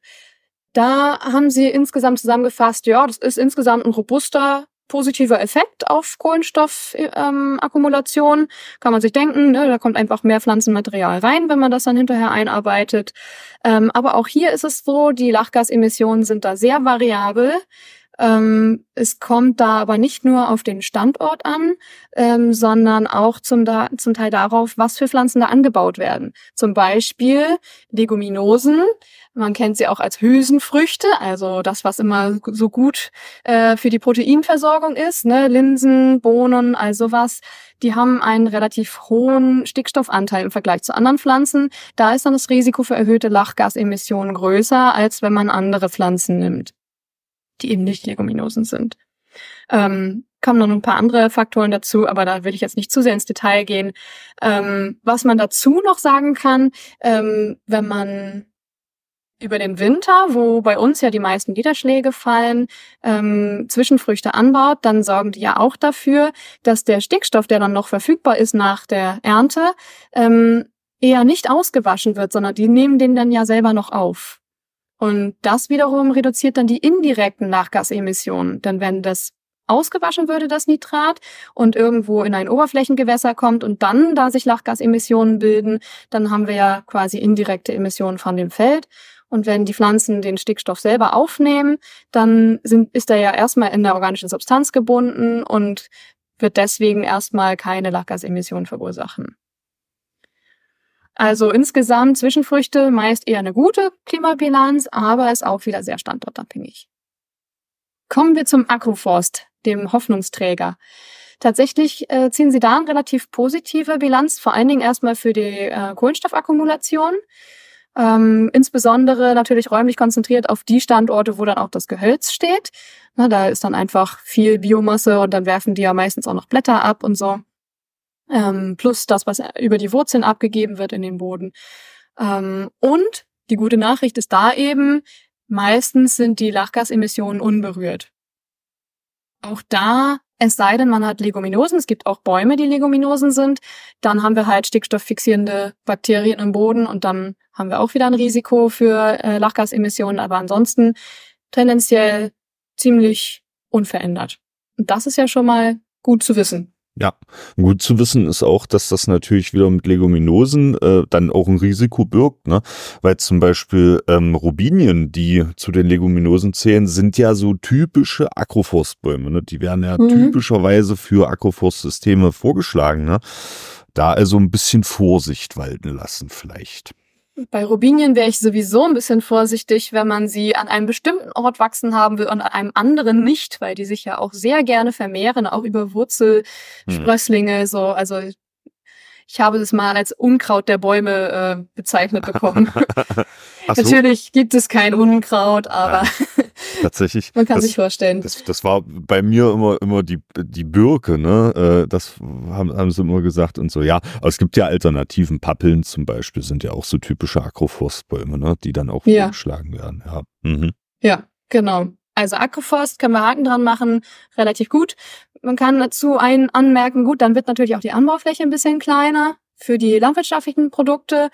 Da haben sie insgesamt zusammengefasst, ja, das ist insgesamt ein robuster, positiver Effekt auf Kohlenstoffakkumulation. Ähm, Kann man sich denken, ne, da kommt einfach mehr Pflanzenmaterial rein, wenn man das dann hinterher einarbeitet. Ähm, aber auch hier ist es so, die Lachgasemissionen sind da sehr variabel. Ähm, es kommt da aber nicht nur auf den Standort an, ähm, sondern auch zum, da, zum Teil darauf, was für Pflanzen da angebaut werden. Zum Beispiel Leguminosen. Man kennt sie auch als Hülsenfrüchte, also das, was immer so gut äh, für die Proteinversorgung ist, ne? Linsen, Bohnen, all sowas. Die haben einen relativ hohen Stickstoffanteil im Vergleich zu anderen Pflanzen. Da ist dann das Risiko für erhöhte Lachgasemissionen größer, als wenn man andere Pflanzen nimmt, die eben nicht Leguminosen sind. Ähm, kommen noch ein paar andere Faktoren dazu, aber da will ich jetzt nicht zu sehr ins Detail gehen. Ähm, was man dazu noch sagen kann, ähm, wenn man über den Winter, wo bei uns ja die meisten Niederschläge fallen, ähm, Zwischenfrüchte anbaut, dann sorgen die ja auch dafür, dass der Stickstoff, der dann noch verfügbar ist nach der Ernte, ähm, eher nicht ausgewaschen wird, sondern die nehmen den dann ja selber noch auf. Und das wiederum reduziert dann die indirekten Lachgasemissionen. Denn wenn das ausgewaschen würde, das Nitrat, und irgendwo in ein Oberflächengewässer kommt und dann da sich Lachgasemissionen bilden, dann haben wir ja quasi indirekte Emissionen von dem Feld. Und wenn die Pflanzen den Stickstoff selber aufnehmen, dann sind, ist er ja erstmal in der organischen Substanz gebunden und wird deswegen erstmal keine Lachgasemissionen verursachen. Also insgesamt Zwischenfrüchte meist eher eine gute Klimabilanz, aber ist auch wieder sehr standortabhängig. Kommen wir zum Agroforst, dem Hoffnungsträger. Tatsächlich äh, ziehen sie da eine relativ positive Bilanz, vor allen Dingen erstmal für die äh, Kohlenstoffakkumulation. Ähm, insbesondere natürlich räumlich konzentriert auf die Standorte, wo dann auch das Gehölz steht. Na, da ist dann einfach viel Biomasse und dann werfen die ja meistens auch noch Blätter ab und so. Ähm, plus das, was über die Wurzeln abgegeben wird in den Boden. Ähm, und die gute Nachricht ist da eben, meistens sind die Lachgasemissionen unberührt. Auch da, es sei denn, man hat Leguminosen, es gibt auch Bäume, die Leguminosen sind, dann haben wir halt stickstofffixierende Bakterien im Boden und dann haben wir auch wieder ein Risiko für äh, Lachgasemissionen, aber ansonsten tendenziell ziemlich unverändert. Und das ist ja schon mal gut zu wissen. Ja, gut zu wissen ist auch, dass das natürlich wieder mit Leguminosen äh, dann auch ein Risiko birgt, ne? Weil zum Beispiel ähm, Robinien, die zu den Leguminosen zählen, sind ja so typische Agroforstbäume, ne? Die werden ja mhm. typischerweise für Agroforstsysteme vorgeschlagen, ne? Da also ein bisschen Vorsicht walten lassen vielleicht. Bei Robinien wäre ich sowieso ein bisschen vorsichtig, wenn man sie an einem bestimmten Ort wachsen haben will und an einem anderen nicht, weil die sich ja auch sehr gerne vermehren, auch über Wurzelsprösslinge, hm. so, also ich habe das mal als Unkraut der Bäume äh, bezeichnet bekommen. So. Natürlich gibt es kein Unkraut, aber ja, tatsächlich. Man kann das, sich vorstellen. Das, das war bei mir immer immer die die Birke, ne? Das haben, haben sie immer gesagt und so. Ja, aber es gibt ja Alternativen. Pappeln zum Beispiel sind ja auch so typische Agroforstbäume, ne? Die dann auch ja. vorgeschlagen werden. Ja, mhm. Ja, genau. Also Agroforst können wir Haken dran machen, relativ gut. Man kann dazu einen anmerken, gut, dann wird natürlich auch die Anbaufläche ein bisschen kleiner für die landwirtschaftlichen Produkte.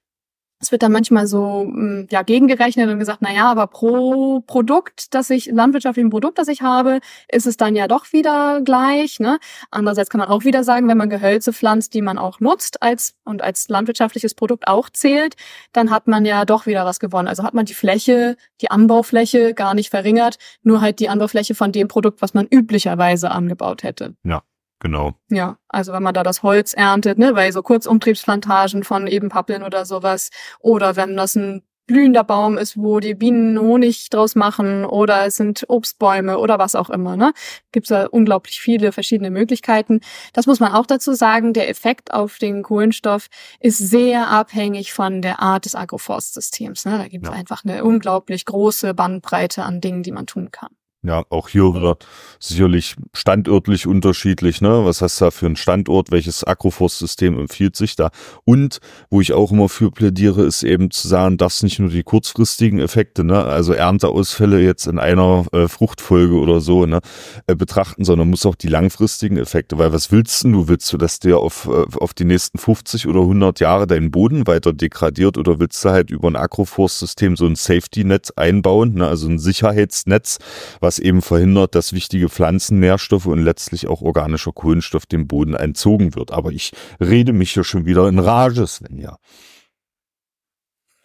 Es wird dann manchmal so ja gegengerechnet und gesagt, na ja, aber pro Produkt, das ich landwirtschaftlichen Produkt, das ich habe, ist es dann ja doch wieder gleich, ne? Andererseits kann man auch wieder sagen, wenn man Gehölze pflanzt, die man auch nutzt als und als landwirtschaftliches Produkt auch zählt, dann hat man ja doch wieder was gewonnen. Also hat man die Fläche, die Anbaufläche gar nicht verringert, nur halt die Anbaufläche von dem Produkt, was man üblicherweise angebaut hätte. Ja. Genau. Ja, also wenn man da das Holz erntet, ne, bei so Kurzumtriebsplantagen von eben Pappeln oder sowas, oder wenn das ein blühender Baum ist, wo die Bienen Honig draus machen, oder es sind Obstbäume oder was auch immer, ne, gibt's da unglaublich viele verschiedene Möglichkeiten. Das muss man auch dazu sagen, der Effekt auf den Kohlenstoff ist sehr abhängig von der Art des Agroforstsystems, ne, da gibt's ja. einfach eine unglaublich große Bandbreite an Dingen, die man tun kann. Ja, auch hier wieder sicherlich standörtlich unterschiedlich, ne? Was hast du da für einen Standort? Welches Agroforstsystem empfiehlt sich da? Und wo ich auch immer für plädiere, ist eben zu sagen, darfst nicht nur die kurzfristigen Effekte, ne? Also Ernteausfälle jetzt in einer äh, Fruchtfolge oder so, ne? Äh, betrachten, sondern muss auch die langfristigen Effekte, weil was willst du? Du willst du, dass der auf, äh, auf die nächsten fünfzig oder hundert Jahre deinen Boden weiter degradiert, oder willst du halt über ein Agroforstsystem so ein Safety-Net einbauen, ne? Also ein Sicherheitsnetz, was was eben verhindert, dass wichtige Pflanzen, Nährstoffe und letztlich auch organischer Kohlenstoff dem Boden entzogen wird. Aber ich rede mich hier schon wieder in Rage, Svenja.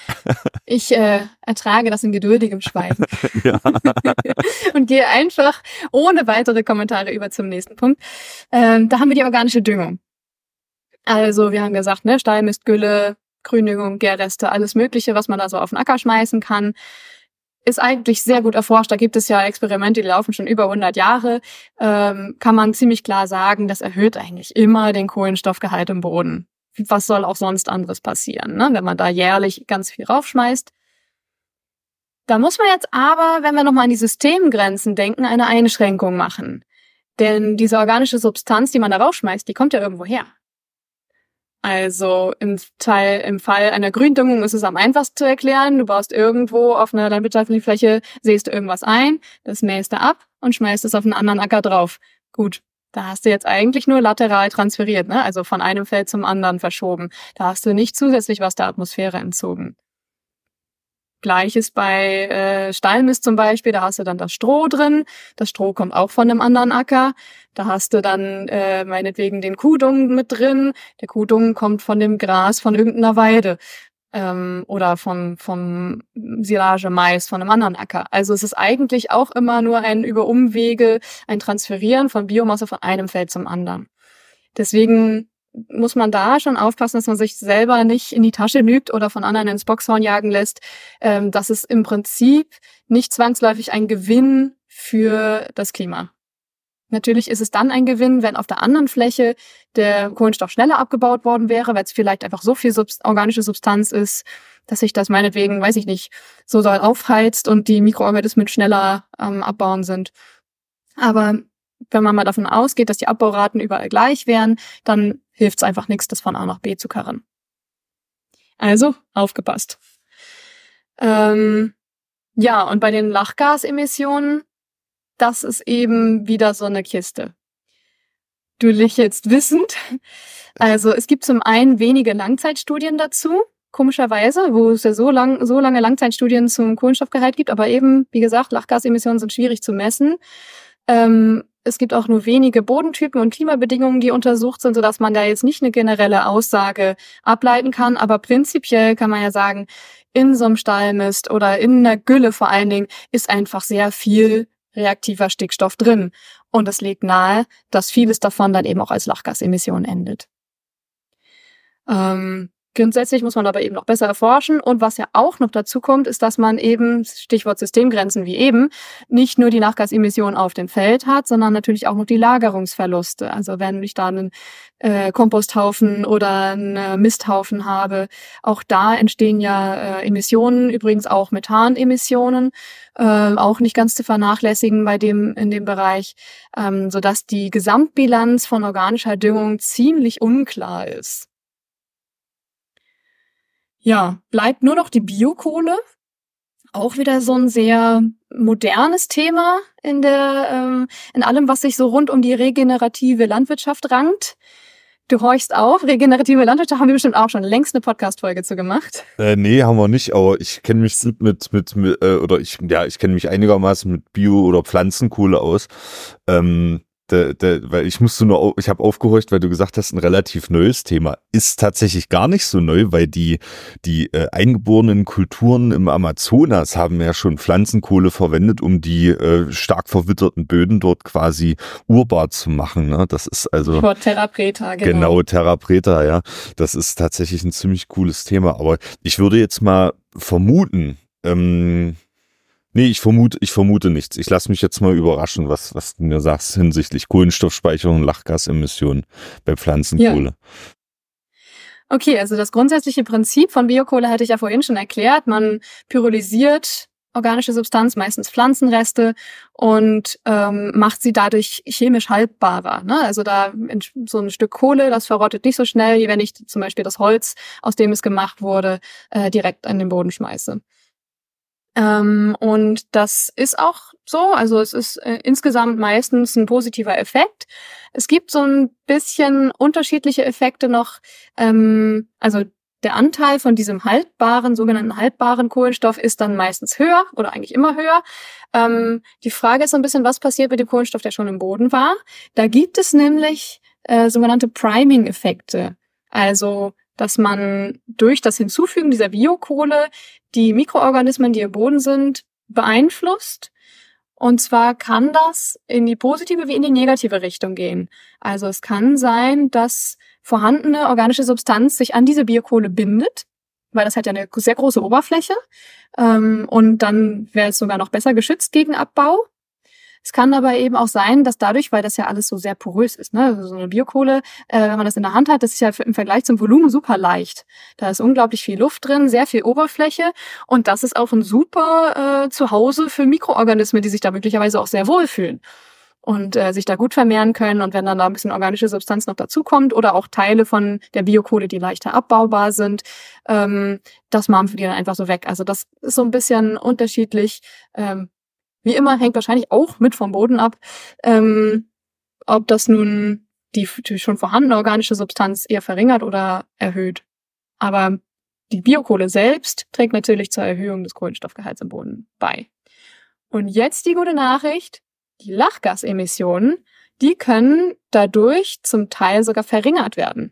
Ich äh, ertrage das in geduldigem Schweigen. Ja. Und gehe einfach ohne weitere Kommentare über zum nächsten Punkt. Ähm, da haben wir die organische Düngung. Also wir haben gesagt, ne, Stallmist, Gülle, Gründüngung, Gärreste, alles Mögliche, was man da so auf den Acker schmeißen kann, ist eigentlich sehr gut erforscht. Da gibt es ja Experimente, die laufen schon über hundert Jahre. Ähm, kann man ziemlich klar sagen, das erhöht eigentlich immer den Kohlenstoffgehalt im Boden. Was soll auch sonst anderes passieren, ne, wenn man da jährlich ganz viel raufschmeißt? Da muss man jetzt aber, wenn wir nochmal an die Systemgrenzen denken, eine Einschränkung machen. Denn diese organische Substanz, die man da rausschmeißt, die kommt ja irgendwo her. Also im Teil, im Fall einer Gründüngung ist es am einfachsten zu erklären. Du baust irgendwo auf einer landwirtschaftlichen Fläche, säst du irgendwas ein, das mähst du ab und schmeißt es auf einen anderen Acker drauf. Gut, da hast du jetzt eigentlich nur lateral transferiert, ne? Also von einem Feld zum anderen verschoben. Da hast du nicht zusätzlich was der Atmosphäre entzogen. Gleiches bei äh, Stallmist zum Beispiel, da hast du dann das Stroh drin. Das Stroh kommt auch von einem anderen Acker. Da hast du dann äh, meinetwegen den Kuhdung mit drin. Der Kuhdung kommt von dem Gras von irgendeiner Weide ähm, oder von vom Silage Mais von einem anderen Acker. Also es ist eigentlich auch immer nur ein über Umwege, ein Transferieren von Biomasse von einem Feld zum anderen. Deswegen muss man da schon aufpassen, dass man sich selber nicht in die Tasche lügt oder von anderen ins Boxhorn jagen lässt. Ähm, das ist im Prinzip nicht zwangsläufig ein Gewinn für das Klima. Natürlich ist es dann ein Gewinn, wenn auf der anderen Fläche der Kohlenstoff schneller abgebaut worden wäre, weil es vielleicht einfach so viel Subst- organische Substanz ist, dass sich das meinetwegen, weiß ich nicht, so doll aufheizt und die Mikroorganismen schneller ähm, abbauen sind. Aber wenn man mal davon ausgeht, dass die Abbauraten überall gleich wären, dann hilft es einfach nichts, das von A nach B zu karren. Also, aufgepasst. Ähm, ja, und bei den Lachgasemissionen, das ist eben wieder so eine Kiste. Du lächelst wissend. Also es gibt zum einen wenige Langzeitstudien dazu, komischerweise, wo es ja so, lang, so lange Langzeitstudien zum Kohlenstoffgehalt gibt, aber eben, wie gesagt, Lachgasemissionen sind schwierig zu messen. Ähm, Es gibt auch nur wenige Bodentypen und Klimabedingungen, die untersucht sind, sodass man da jetzt nicht eine generelle Aussage ableiten kann. Aber prinzipiell kann man ja sagen, in so einem Stallmist oder in einer Gülle vor allen Dingen ist einfach sehr viel reaktiver Stickstoff drin. Und es legt nahe, dass vieles davon dann eben auch als Lachgasemission endet. Ähm, Grundsätzlich muss man aber eben noch besser erforschen. Und was ja auch noch dazu kommt, ist, dass man eben, Stichwort Systemgrenzen wie eben, nicht nur die Lachgasemission auf dem Feld hat, sondern natürlich auch noch die Lagerungsverluste. Also wenn ich da einen äh, Komposthaufen oder einen äh, Misthaufen habe, auch da entstehen ja äh, Emissionen, übrigens auch Methanemissionen, äh, auch nicht ganz zu vernachlässigen bei dem in dem Bereich, ähm, sodass die Gesamtbilanz von organischer Düngung ziemlich unklar ist. Ja, bleibt nur noch die Biokohle. Auch wieder so ein sehr modernes Thema in der, ähm, in allem, was sich so rund um die regenerative Landwirtschaft rankt. Du horchst auf, regenerative Landwirtschaft haben wir bestimmt auch schon längst eine Podcast-Folge zu gemacht. Äh, nee, haben wir nicht, aber ich kenne mich mit, mit, mit äh, oder ich, ja, ich kenne mich einigermaßen mit Bio- oder Pflanzenkohle aus. Ähm, De, de, weil ich musste nur, ich habe aufgehorcht, weil du gesagt hast, ein relativ neues Thema. Ist tatsächlich gar nicht so neu, weil die die äh, eingeborenen Kulturen im Amazonas haben ja schon Pflanzenkohle verwendet, um die äh, stark verwitterten Böden dort quasi urbar zu machen. Ne? Das ist also Vor Terra Preta, genau. Genau, Terra Preta, ja. Das ist tatsächlich ein ziemlich cooles Thema. Aber ich würde jetzt mal vermuten, ähm, Nee, ich vermute, ich vermute nichts. Ich lasse mich jetzt mal überraschen, was, was du mir sagst hinsichtlich Kohlenstoffspeicherung und Lachgasemissionen bei Pflanzenkohle. Ja. Okay, also das grundsätzliche Prinzip von Biokohle hatte ich ja vorhin schon erklärt. Man pyrolysiert organische Substanz, meistens Pflanzenreste, und ähm, macht sie dadurch chemisch haltbarer. Ne? Also da so ein Stück Kohle, das verrottet nicht so schnell, wie wenn ich zum Beispiel das Holz, aus dem es gemacht wurde, äh, direkt an den Boden schmeiße. Ähm, und das ist auch so, also es ist äh, insgesamt meistens ein positiver Effekt. Es gibt so ein bisschen unterschiedliche Effekte noch, ähm, also der Anteil von diesem haltbaren, sogenannten haltbaren Kohlenstoff ist dann meistens höher oder eigentlich immer höher. Ähm, die Frage ist so ein bisschen, was passiert mit dem Kohlenstoff, der schon im Boden war. Da gibt es nämlich äh, sogenannte Priming-Effekte. Also dass man durch das Hinzufügen dieser Biokohle die Mikroorganismen, die im Boden sind, beeinflusst. Und zwar kann das in die positive wie in die negative Richtung gehen. Also es kann sein, dass vorhandene organische Substanz sich an diese Biokohle bindet, weil das hat ja eine sehr große Oberfläche. Ähm, und dann wäre es sogar noch besser geschützt gegen Abbau. Es kann aber eben auch sein, dass dadurch, weil das ja alles so sehr porös ist, ne, also so eine Biokohle, äh, wenn man das in der Hand hat, das ist ja im Vergleich zum Volumen super leicht. Da ist unglaublich viel Luft drin, sehr viel Oberfläche und das ist auch ein super äh, Zuhause für Mikroorganismen, die sich da möglicherweise auch sehr wohlfühlen und äh, sich da gut vermehren können. Und wenn dann da ein bisschen organische Substanz noch dazukommt oder auch Teile von der Biokohle, die leichter abbaubar sind, ähm, das machen wir die dann einfach so weg. Also das ist so ein bisschen unterschiedlich. Ähm, Wie immer hängt wahrscheinlich auch mit vom Boden ab, ähm, ob das nun die, die schon vorhandene organische Substanz eher verringert oder erhöht. Aber die Biokohle selbst trägt natürlich zur Erhöhung des Kohlenstoffgehalts im Boden bei. Und jetzt die gute Nachricht, die Lachgasemissionen, die können dadurch zum Teil sogar verringert werden.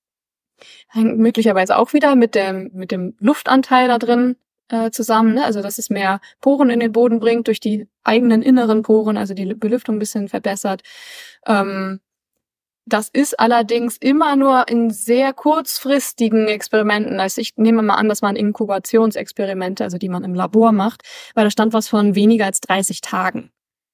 Hängt möglicherweise auch wieder mit dem, mit dem Luftanteil da drin zusammen, ne? Also dass es mehr Poren in den Boden bringt durch die eigenen inneren Poren, also die Belüftung ein bisschen verbessert. Ähm, das ist allerdings immer nur in sehr kurzfristigen Experimenten. Also ich nehme mal an, das waren Inkubationsexperimente, also die man im Labor macht, weil da stand was von weniger als dreißig Tagen.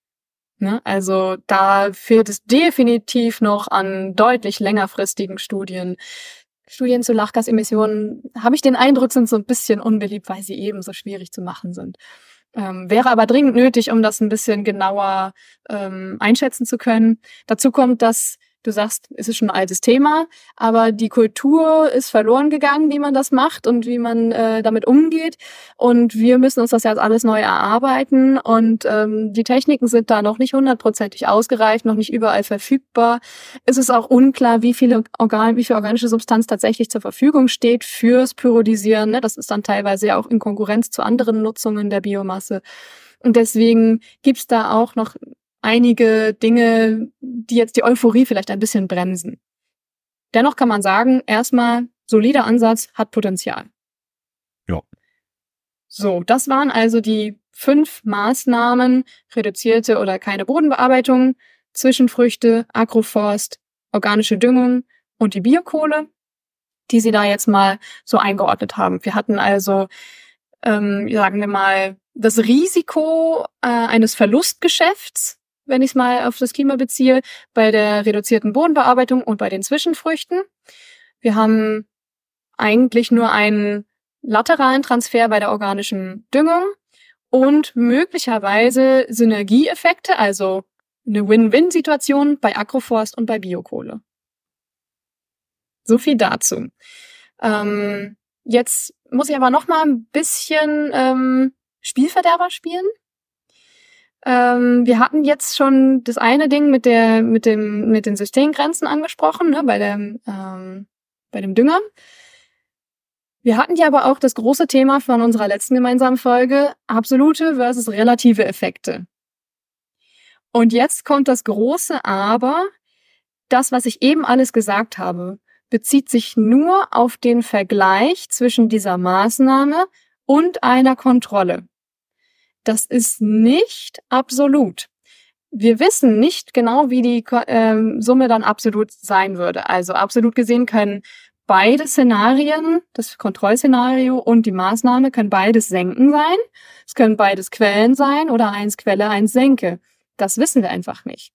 Ne? Also da fehlt es definitiv noch an deutlich längerfristigen Studien. Studien zu Lachgasemissionen, habe ich den Eindruck, sind so ein bisschen unbeliebt, weil sie eben so schwierig zu machen sind. Ähm, wäre aber dringend nötig, um das ein bisschen genauer ähm, einschätzen zu können. Dazu kommt, dass du sagst, es ist schon ein altes Thema, aber die Kultur ist verloren gegangen, wie man das macht und wie man äh, damit umgeht. Und wir müssen uns das jetzt alles neu erarbeiten. Und ähm, die Techniken sind da noch nicht hundertprozentig ausgereift, noch nicht überall verfügbar. Es ist auch unklar, wie viele Organ, wie viel organische Substanz tatsächlich zur Verfügung steht fürs Pyrodisieren. Ne? Das ist dann teilweise ja auch in Konkurrenz zu anderen Nutzungen der Biomasse. Und deswegen gibt's da auch noch einige Dinge, die jetzt die Euphorie vielleicht ein bisschen bremsen. Dennoch kann man sagen, erstmal, solider Ansatz hat Potenzial. Ja. So, das waren also die fünf Maßnahmen, reduzierte oder keine Bodenbearbeitung, Zwischenfrüchte, Agroforst, organische Düngung und die Biokohle, die Sie da jetzt mal so eingeordnet haben. Wir hatten also, ähm, sagen wir mal, das Risiko äh, eines Verlustgeschäfts, wenn ich es mal auf das Klima beziehe, bei der reduzierten Bodenbearbeitung und bei den Zwischenfrüchten. Wir haben eigentlich nur einen lateralen Transfer bei der organischen Düngung und möglicherweise Synergieeffekte, also eine Win-Win-Situation bei Agroforst und bei Biokohle. So viel dazu. Ähm, jetzt muss ich aber noch mal ein bisschen ähm, Spielverderber spielen. Ähm, wir hatten jetzt schon das eine Ding mit der mit dem mit den Systemgrenzen angesprochen, ne, bei dem ähm, bei dem Dünger. Wir hatten ja aber auch das große Thema von unserer letzten gemeinsamen Folge, absolute versus relative Effekte. Und jetzt kommt das große Aber, das, was ich eben alles gesagt habe, bezieht sich nur auf den Vergleich zwischen dieser Maßnahme und einer Kontrolle. Das ist nicht absolut. Wir wissen nicht genau, wie die ähm, Summe dann absolut sein würde. Also absolut gesehen können beide Szenarien, das Kontrollszenario und die Maßnahme, können beides Senken sein. Es können beides Quellen sein oder eins Quelle, eins Senke. Das wissen wir einfach nicht.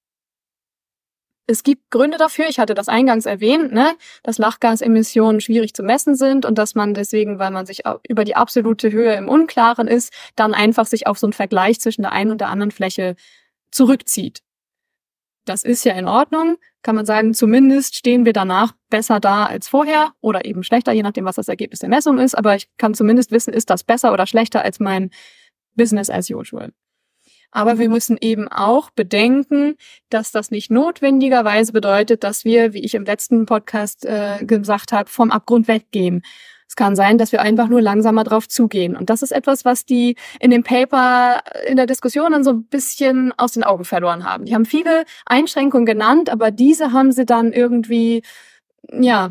Es gibt Gründe dafür, ich hatte das eingangs erwähnt, ne, dass Lachgasemissionen schwierig zu messen sind und dass man deswegen, weil man sich über die absolute Höhe im Unklaren ist, dann einfach sich auf so einen Vergleich zwischen der einen und der anderen Fläche zurückzieht. Das ist ja in Ordnung, kann man sagen, zumindest stehen wir danach besser da als vorher oder eben schlechter, je nachdem, was das Ergebnis der Messung ist, aber ich kann zumindest wissen, ist das besser oder schlechter als mein Business as usual. Aber wir müssen eben auch bedenken, dass das nicht notwendigerweise bedeutet, dass wir, wie ich im letzten Podcast äh, gesagt habe, vom Abgrund weggehen. Es kann sein, dass wir einfach nur langsamer drauf zugehen. Und das ist etwas, was die in dem Paper in der Diskussion dann so ein bisschen aus den Augen verloren haben. Die haben viele Einschränkungen genannt, aber diese haben sie dann irgendwie, ja,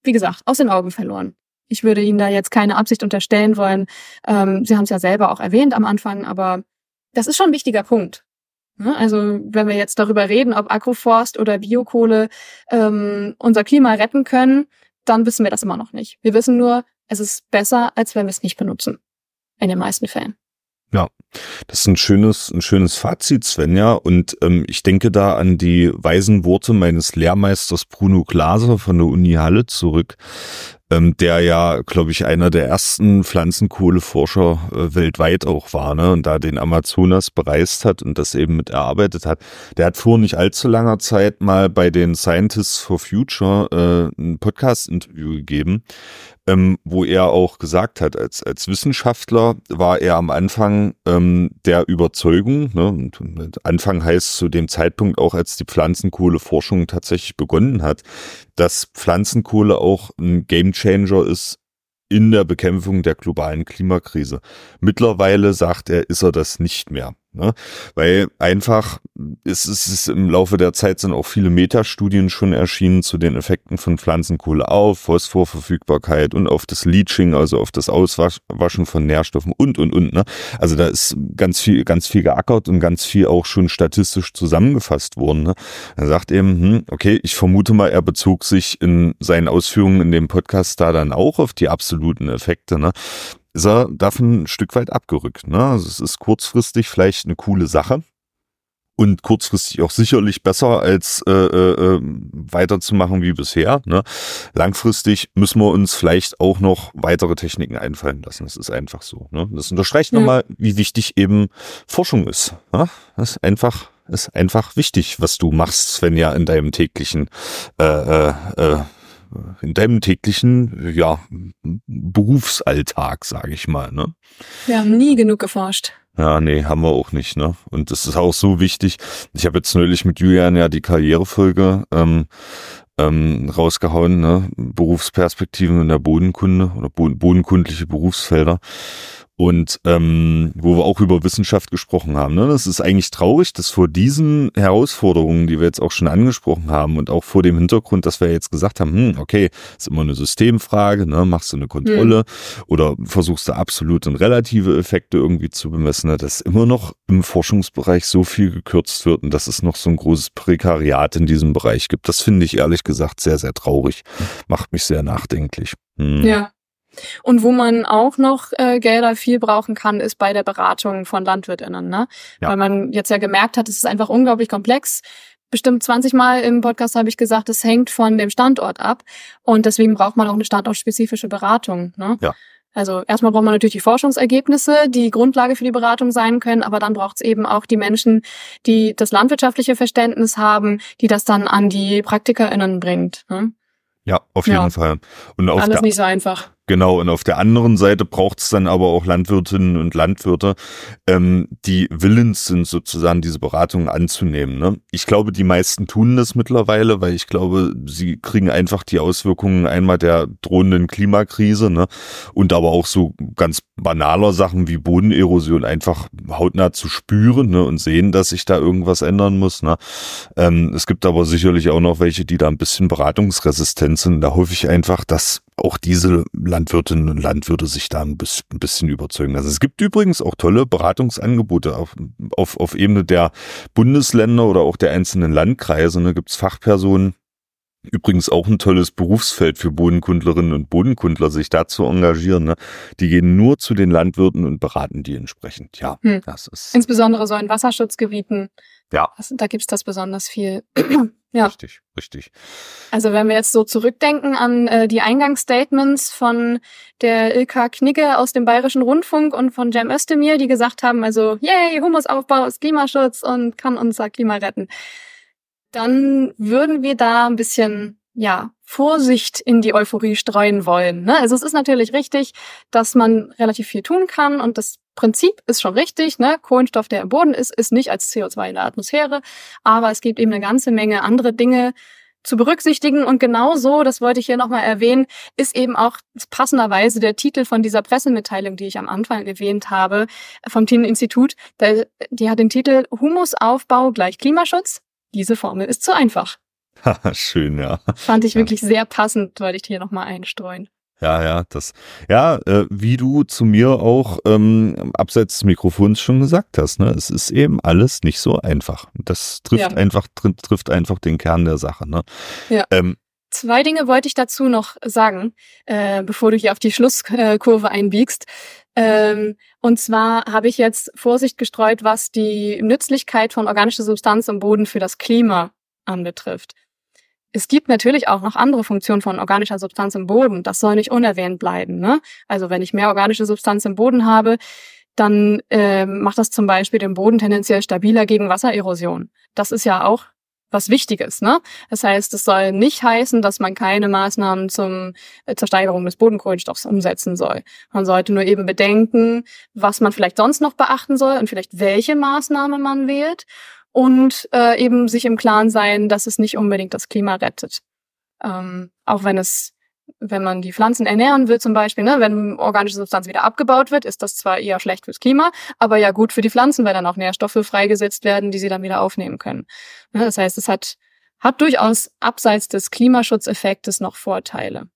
wie gesagt, aus den Augen verloren. Ich würde Ihnen da jetzt keine Absicht unterstellen wollen. Ähm, Sie haben es ja selber auch erwähnt am Anfang, aber das ist schon ein wichtiger Punkt. Also wenn wir jetzt darüber reden, ob Agroforst oder Biokohle ähm, unser Klima retten können, dann wissen wir das immer noch nicht. Wir wissen nur, es ist besser, als wenn wir es nicht benutzen. In den meisten Fällen. Ja, das ist ein schönes, ein schönes Fazit, Svenja. Und ähm, ich denke da an die weisen Worte meines Lehrmeisters Bruno Glaser von der Uni Halle zurück, ähm, der ja, glaube ich, einer der ersten Pflanzenkohleforscher äh, weltweit auch war, ne, und da den Amazonas bereist hat und das eben mit erarbeitet hat. Der hat vor nicht allzu langer Zeit mal bei den Scientists for Future äh, ein Podcast-Interview gegeben, Ähm, wo er auch gesagt hat, als als Wissenschaftler war er am Anfang ähm, der Überzeugung, ne, und Anfang heißt zu dem Zeitpunkt auch, als die Pflanzenkohleforschung tatsächlich begonnen hat, dass Pflanzenkohle auch ein Gamechanger ist in der Bekämpfung der globalen Klimakrise. Mittlerweile, sagt er, ist er das nicht mehr. Ne? Weil einfach, es ist im Laufe der Zeit sind auch viele Metastudien schon erschienen zu den Effekten von Pflanzenkohle auf Phosphorverfügbarkeit und auf das Leaching, also auf das Auswaschen von Nährstoffen und, und, und. Ne? Also da ist ganz viel, ganz viel geackert und ganz viel auch schon statistisch zusammengefasst worden. Ne? Er sagt eben, hm, okay, ich vermute mal, er bezog sich in seinen Ausführungen in dem Podcast da dann auch auf die absoluten Effekte, ne? Ist er davon ein Stück weit abgerückt. Ne? Also es ist kurzfristig vielleicht eine coole Sache und kurzfristig auch sicherlich besser, als äh, äh, weiterzumachen wie bisher. Ne? Langfristig müssen wir uns vielleicht auch noch weitere Techniken einfallen lassen. Das ist einfach so. Ne? Das unterstreicht ja. nochmal, wie wichtig eben Forschung ist. Ne? Das ist einfach, ist einfach wichtig, was du machst, Svenja, in deinem täglichen äh, äh, äh, in deinem täglichen, ja, Berufsalltag, sage ich mal, ne? Wir haben nie genug geforscht. Ja, nee, haben wir auch nicht, ne? Und das ist auch so wichtig. Ich habe jetzt neulich mit Julian ja die Karrierefolge ähm, ähm, rausgehauen, ne? Berufsperspektiven in der Bodenkunde oder bodenkundliche Berufsfelder. Und ähm, wo wir auch über Wissenschaft gesprochen haben. Ne? Das ist eigentlich traurig, dass vor diesen Herausforderungen, die wir jetzt auch schon angesprochen haben und auch vor dem Hintergrund, dass wir jetzt gesagt haben, hm, okay, ist immer eine Systemfrage, ne? Machst du eine Kontrolle mhm. oder versuchst du absolut und relative Effekte irgendwie zu bemessen, ne? Dass immer noch im Forschungsbereich so viel gekürzt wird und dass es noch so ein großes Prekariat in diesem Bereich gibt. Das finde ich ehrlich gesagt sehr, sehr traurig. Macht mich sehr nachdenklich. Hm. Ja. Und wo man auch noch äh, Gelder viel brauchen kann, ist bei der Beratung von LandwirtInnen, ne? Ja. Weil man jetzt ja gemerkt hat, es ist einfach unglaublich komplex. Bestimmt zwanzig Mal im Podcast habe ich gesagt, es hängt von dem Standort ab. Und deswegen braucht man auch eine standortspezifische Beratung, ne? Ja. Also erstmal braucht man natürlich die Forschungsergebnisse, die Grundlage für die Beratung sein können, aber dann braucht es eben auch die Menschen, die das landwirtschaftliche Verständnis haben, die das dann an die PraktikerInnen bringt, ne? Ja, auf jeden ja. Fall. Und auf Alles der, nicht so einfach. Genau, und auf der anderen Seite braucht es dann aber auch Landwirtinnen und Landwirte, ähm, die willens sind, sozusagen diese Beratungen anzunehmen. Ne? Ich glaube, die meisten tun das mittlerweile, weil ich glaube, sie kriegen einfach die Auswirkungen einmal der drohenden Klimakrise, ne? Und aber auch so ganz banaler Sachen wie Bodenerosion einfach hautnah zu spüren, ne? Und sehen, dass sich da irgendwas ändern muss. Ne? Ähm, es gibt aber sicherlich auch noch welche, die da ein bisschen beratungsresistent sind. Da hoffe ich einfach, dass auch diese Landwirtinnen und Landwirte sich da ein bisschen überzeugen lassen. Es gibt übrigens auch tolle Beratungsangebote auf, auf, auf Ebene der Bundesländer oder auch der einzelnen Landkreise. Da gibt es Fachpersonen. Übrigens auch ein tolles Berufsfeld für Bodenkundlerinnen und Bodenkundler, sich da zu engagieren. Ne? Die gehen nur zu den Landwirten und beraten die entsprechend. Ja, hm. das ist insbesondere so in Wasserschutzgebieten. Ja. Das, da gibt's das besonders viel. Ja. Richtig, richtig. Also wenn wir jetzt so zurückdenken an äh, die Eingangsstatements von der Ilka Knigge aus dem Bayerischen Rundfunk und von Cem Özdemir, die gesagt haben, also yay, Humusaufbau ist Klimaschutz und kann unser Klima retten, dann würden wir da ein bisschen, ja, Vorsicht in die Euphorie streuen wollen. Ne? Also es ist natürlich richtig, dass man relativ viel tun kann und das Prinzip ist schon richtig. Ne? Kohlenstoff, der im Boden ist, ist nicht als C O zwei in der Atmosphäre, aber es gibt eben eine ganze Menge andere Dinge zu berücksichtigen und genauso, das wollte ich hier nochmal erwähnen, ist eben auch passenderweise der Titel von dieser Pressemitteilung, die ich am Anfang erwähnt habe, vom Thieneninstitut. Die hat den Titel Humusaufbau gleich Klimaschutz. Diese Formel ist zu einfach. Schön, ja. Fand ich ja. wirklich sehr passend, wollte ich hier nochmal einstreuen. Ja, ja, das, ja, äh, wie du zu mir auch ähm, abseits des Mikrofons schon gesagt hast, ne, es ist eben alles nicht so einfach. Das trifft Ja. einfach, tr- trifft einfach den Kern der Sache, ne. Ja. Ähm, Zwei Dinge wollte ich dazu noch sagen, äh, bevor du hier auf die Schlusskurve einbiegst. Ähm, und zwar habe ich jetzt Vorsicht gestreut, was die Nützlichkeit von organischer Substanz im Boden für das Klima anbetrifft. Es gibt natürlich auch noch andere Funktionen von organischer Substanz im Boden. Das soll nicht unerwähnt bleiben, ne? Also wenn ich mehr organische Substanz im Boden habe, dann äh, macht das zum Beispiel den Boden tendenziell stabiler gegen Wassererosion. Das ist ja auch was Wichtiges, ne? Das heißt, es soll nicht heißen, dass man keine Maßnahmen zum, äh, zur Steigerung des Bodenkohlenstoffs umsetzen soll. Man sollte nur eben bedenken, was man vielleicht sonst noch beachten soll und vielleicht welche Maßnahme man wählt und äh, eben sich im Klaren sein, dass es nicht unbedingt das Klima rettet. Ähm, auch wenn es Wenn man die Pflanzen ernähren will zum Beispiel, ne, wenn organische Substanz wieder abgebaut wird, ist das zwar eher schlecht fürs Klima, aber ja gut für die Pflanzen, weil dann auch Nährstoffe freigesetzt werden, die sie dann wieder aufnehmen können. Ne, das heißt, es hat, hat durchaus abseits des Klimaschutzeffektes noch Vorteile.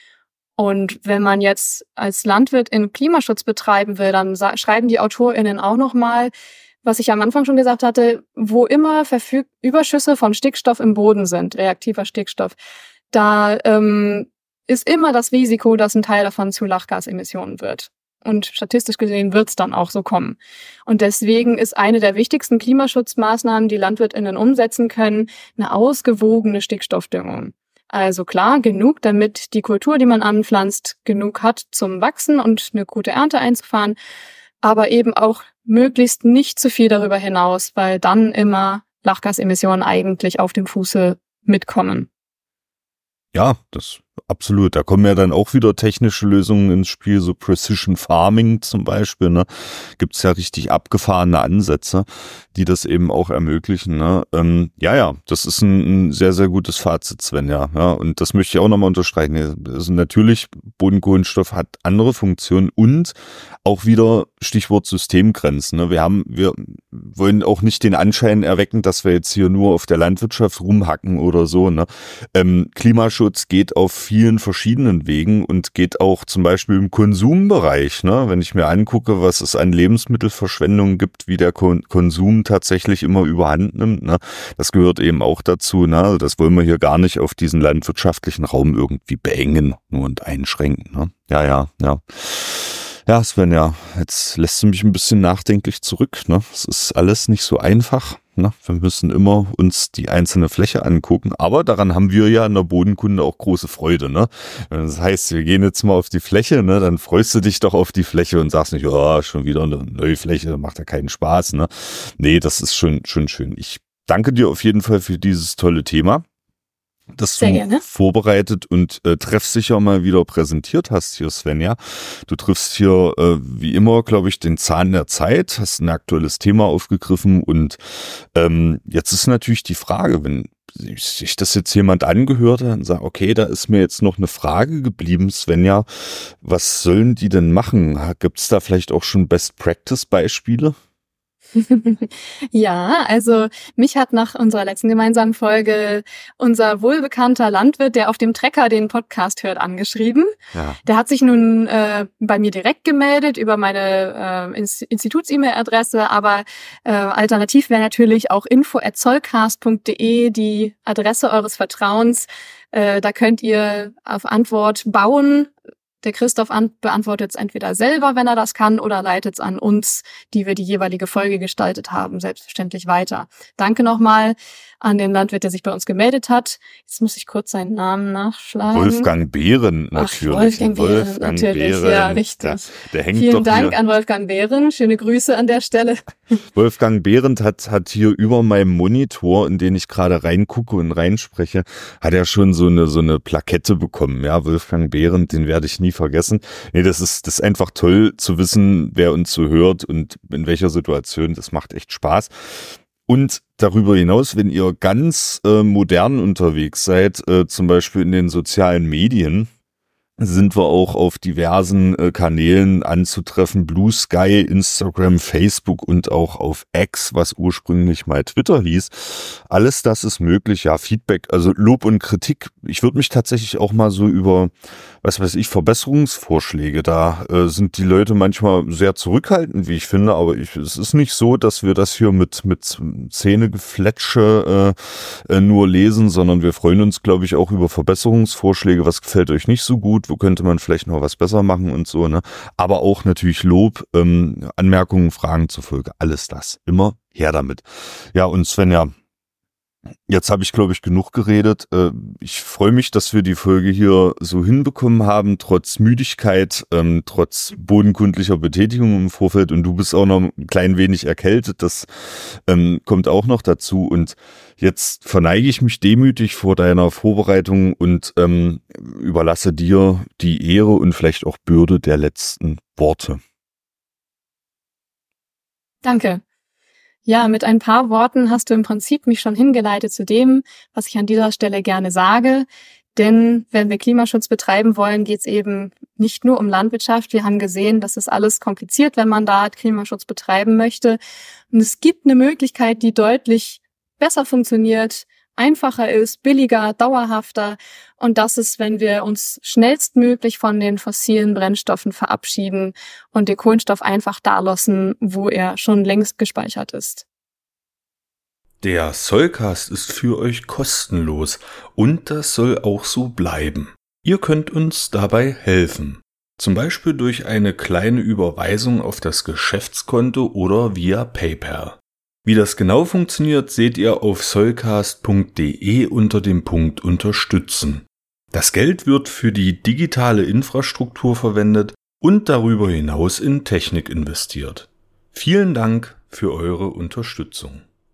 Und wenn man jetzt als Landwirt in Klimaschutz betreiben will, dann sa- schreiben die AutorInnen auch nochmal, was ich am Anfang schon gesagt hatte, wo immer verfüg- Überschüsse von Stickstoff im Boden sind, reaktiver Stickstoff, da ähm, ist immer das Risiko, dass ein Teil davon zu Lachgasemissionen wird. Und statistisch gesehen wird es dann auch so kommen. Und deswegen ist eine der wichtigsten Klimaschutzmaßnahmen, die LandwirtInnen umsetzen können, eine ausgewogene Stickstoffdüngung. Also klar, genug, damit die Kultur, die man anpflanzt, genug hat zum Wachsen und eine gute Ernte einzufahren, aber eben auch möglichst nicht zu viel darüber hinaus, weil dann immer Lachgasemissionen eigentlich auf dem Fuße mitkommen. Ja, das absolut. Da kommen ja dann auch wieder technische Lösungen ins Spiel, so Precision Farming zum Beispiel, ne? Gibt's ja richtig abgefahrene Ansätze, die das eben auch ermöglichen, ne? Ähm, ja, ja, das ist ein, ein sehr, sehr gutes Fazit, Sven, ja. ja. Und das möchte ich auch nochmal unterstreichen. Also natürlich, Bodenkohlenstoff hat andere Funktionen und auch wieder Stichwort Systemgrenzen, ne? Wir haben, wir wollen auch nicht den Anschein erwecken, dass wir jetzt hier nur auf der Landwirtschaft rumhacken oder so, ne? Ähm, Klimaschutz geht auf vielen verschiedenen Wegen und geht auch zum Beispiel im Konsumbereich, ne? Wenn ich mir angucke, was es an Lebensmittelverschwendung gibt, wie der Kon- Konsum tatsächlich immer überhand nimmt, ne? Das gehört eben auch dazu, ne? Das wollen wir hier gar nicht auf diesen landwirtschaftlichen Raum irgendwie beengen, nur und einschränken, ne? Ja, ja, ja. Ja, Sven, ja, jetzt lässt du mich ein bisschen nachdenklich zurück, ne? Es ist alles nicht so einfach, ne? Wir müssen immer uns die einzelne Fläche angucken, aber daran haben wir ja in der Bodenkunde auch große Freude, ne? Das heißt, wir gehen jetzt mal auf die Fläche, ne? Dann freust du dich doch auf die Fläche und sagst nicht, oh, schon wieder eine neue Fläche, macht ja keinen Spaß, ne? Nee, das ist schon, schon schön. Ich danke dir auf jeden Fall für dieses tolle Thema, dass Sehr du gerne. vorbereitet und äh, treffsicher mal wieder präsentiert hast hier, Svenja. Du triffst hier äh, wie immer, glaube ich, den Zahn der Zeit, hast ein aktuelles Thema aufgegriffen und ähm, jetzt ist natürlich die Frage, wenn sich das jetzt jemand angehört hat und sagt, okay, da ist mir jetzt noch eine Frage geblieben, Svenja, was sollen die denn machen? Gibt es da vielleicht auch schon Best-Practice-Beispiele? Ja, also mich hat nach unserer letzten gemeinsamen Folge unser wohlbekannter Landwirt, der auf dem Trecker den Podcast hört, angeschrieben. Ja. Der hat sich nun äh, bei mir direkt gemeldet über meine äh, Instituts-E-Mail-Adresse, aber äh, alternativ wäre natürlich auch info at zollcast punkt de die Adresse eures Vertrauens. Äh, da könnt ihr auf Antwort bauen. Der Christoph an, beantwortet es entweder selber, wenn er das kann, oder leitet es an uns, die wir die jeweilige Folge gestaltet haben, selbstverständlich weiter. Danke nochmal an den Landwirt, der sich bei uns gemeldet hat. Jetzt muss ich kurz seinen Namen nachschlagen. Wolfgang Behrendt natürlich. Ach, Wolfgang Behrendt, natürlich, Behrendt. ja, richtig. Der, der hängt Vielen doch Dank hier. an Wolfgang Behrendt. Schöne Grüße an der Stelle. Wolfgang Behrendt hat, hat hier über meinem Monitor, in den ich gerade reingucke und reinspreche, hat er schon so eine, so eine Plakette bekommen. Ja, Wolfgang Behrendt, den werde ich nie vergessen. Nee, das ist, das ist einfach toll zu wissen, wer uns so hört und in welcher Situation. Das macht echt Spaß. Und darüber hinaus, wenn ihr ganz äh, modern unterwegs seid, äh, zum Beispiel in den sozialen Medien, sind wir auch auf diversen äh, Kanälen anzutreffen. Blue Sky, Instagram, Facebook und auch auf X, was ursprünglich mal Twitter hieß. Alles das ist möglich. Ja, Feedback, also Lob und Kritik. Ich würde mich tatsächlich auch mal so über, was weiß ich, Verbesserungsvorschläge. Da äh, sind die Leute manchmal sehr zurückhaltend, wie ich finde. Aber ich, es ist nicht so, dass wir das hier mit, mit Zähnegefletsche äh, äh, nur lesen, sondern wir freuen uns, glaube ich, auch über Verbesserungsvorschläge. Was gefällt euch nicht so gut? Wo könnte man vielleicht noch was besser machen und so, ne? Aber auch natürlich Lob, ähm, Anmerkungen, Fragen zur Folge, alles das. Immer her damit. Ja, und Svenja, jetzt habe ich, glaube ich, genug geredet. Äh, ich freue mich, dass wir die Folge hier so hinbekommen haben, trotz Müdigkeit, ähm, trotz bodenkundlicher Betätigung im Vorfeld. Und du bist auch noch ein klein wenig erkältet. Das ähm, kommt auch noch dazu. Und jetzt verneige ich mich demütig vor deiner Vorbereitung und ähm, überlasse dir die Ehre und vielleicht auch Bürde der letzten Worte. Danke. Ja, mit ein paar Worten hast du im Prinzip mich schon hingeleitet zu dem, was ich an dieser Stelle gerne sage. Denn wenn wir Klimaschutz betreiben wollen, geht es eben nicht nur um Landwirtschaft. Wir haben gesehen, das ist alles kompliziert, wenn man da Klimaschutz betreiben möchte. Und es gibt eine Möglichkeit, die deutlich besser funktioniert, einfacher ist, billiger, dauerhafter. Und das ist, wenn wir uns schnellstmöglich von den fossilen Brennstoffen verabschieden und den Kohlenstoff einfach da lassen, wo er schon längst gespeichert ist. Der Soilcast ist für euch kostenlos und das soll auch so bleiben. Ihr könnt uns dabei helfen. Zum Beispiel durch eine kleine Überweisung auf das Geschäftskonto oder via PayPal. Wie das genau funktioniert, seht ihr auf soilcast punkt de unter dem Punkt Unterstützen. Das Geld wird für die digitale Infrastruktur verwendet und darüber hinaus in Technik investiert. Vielen Dank für eure Unterstützung.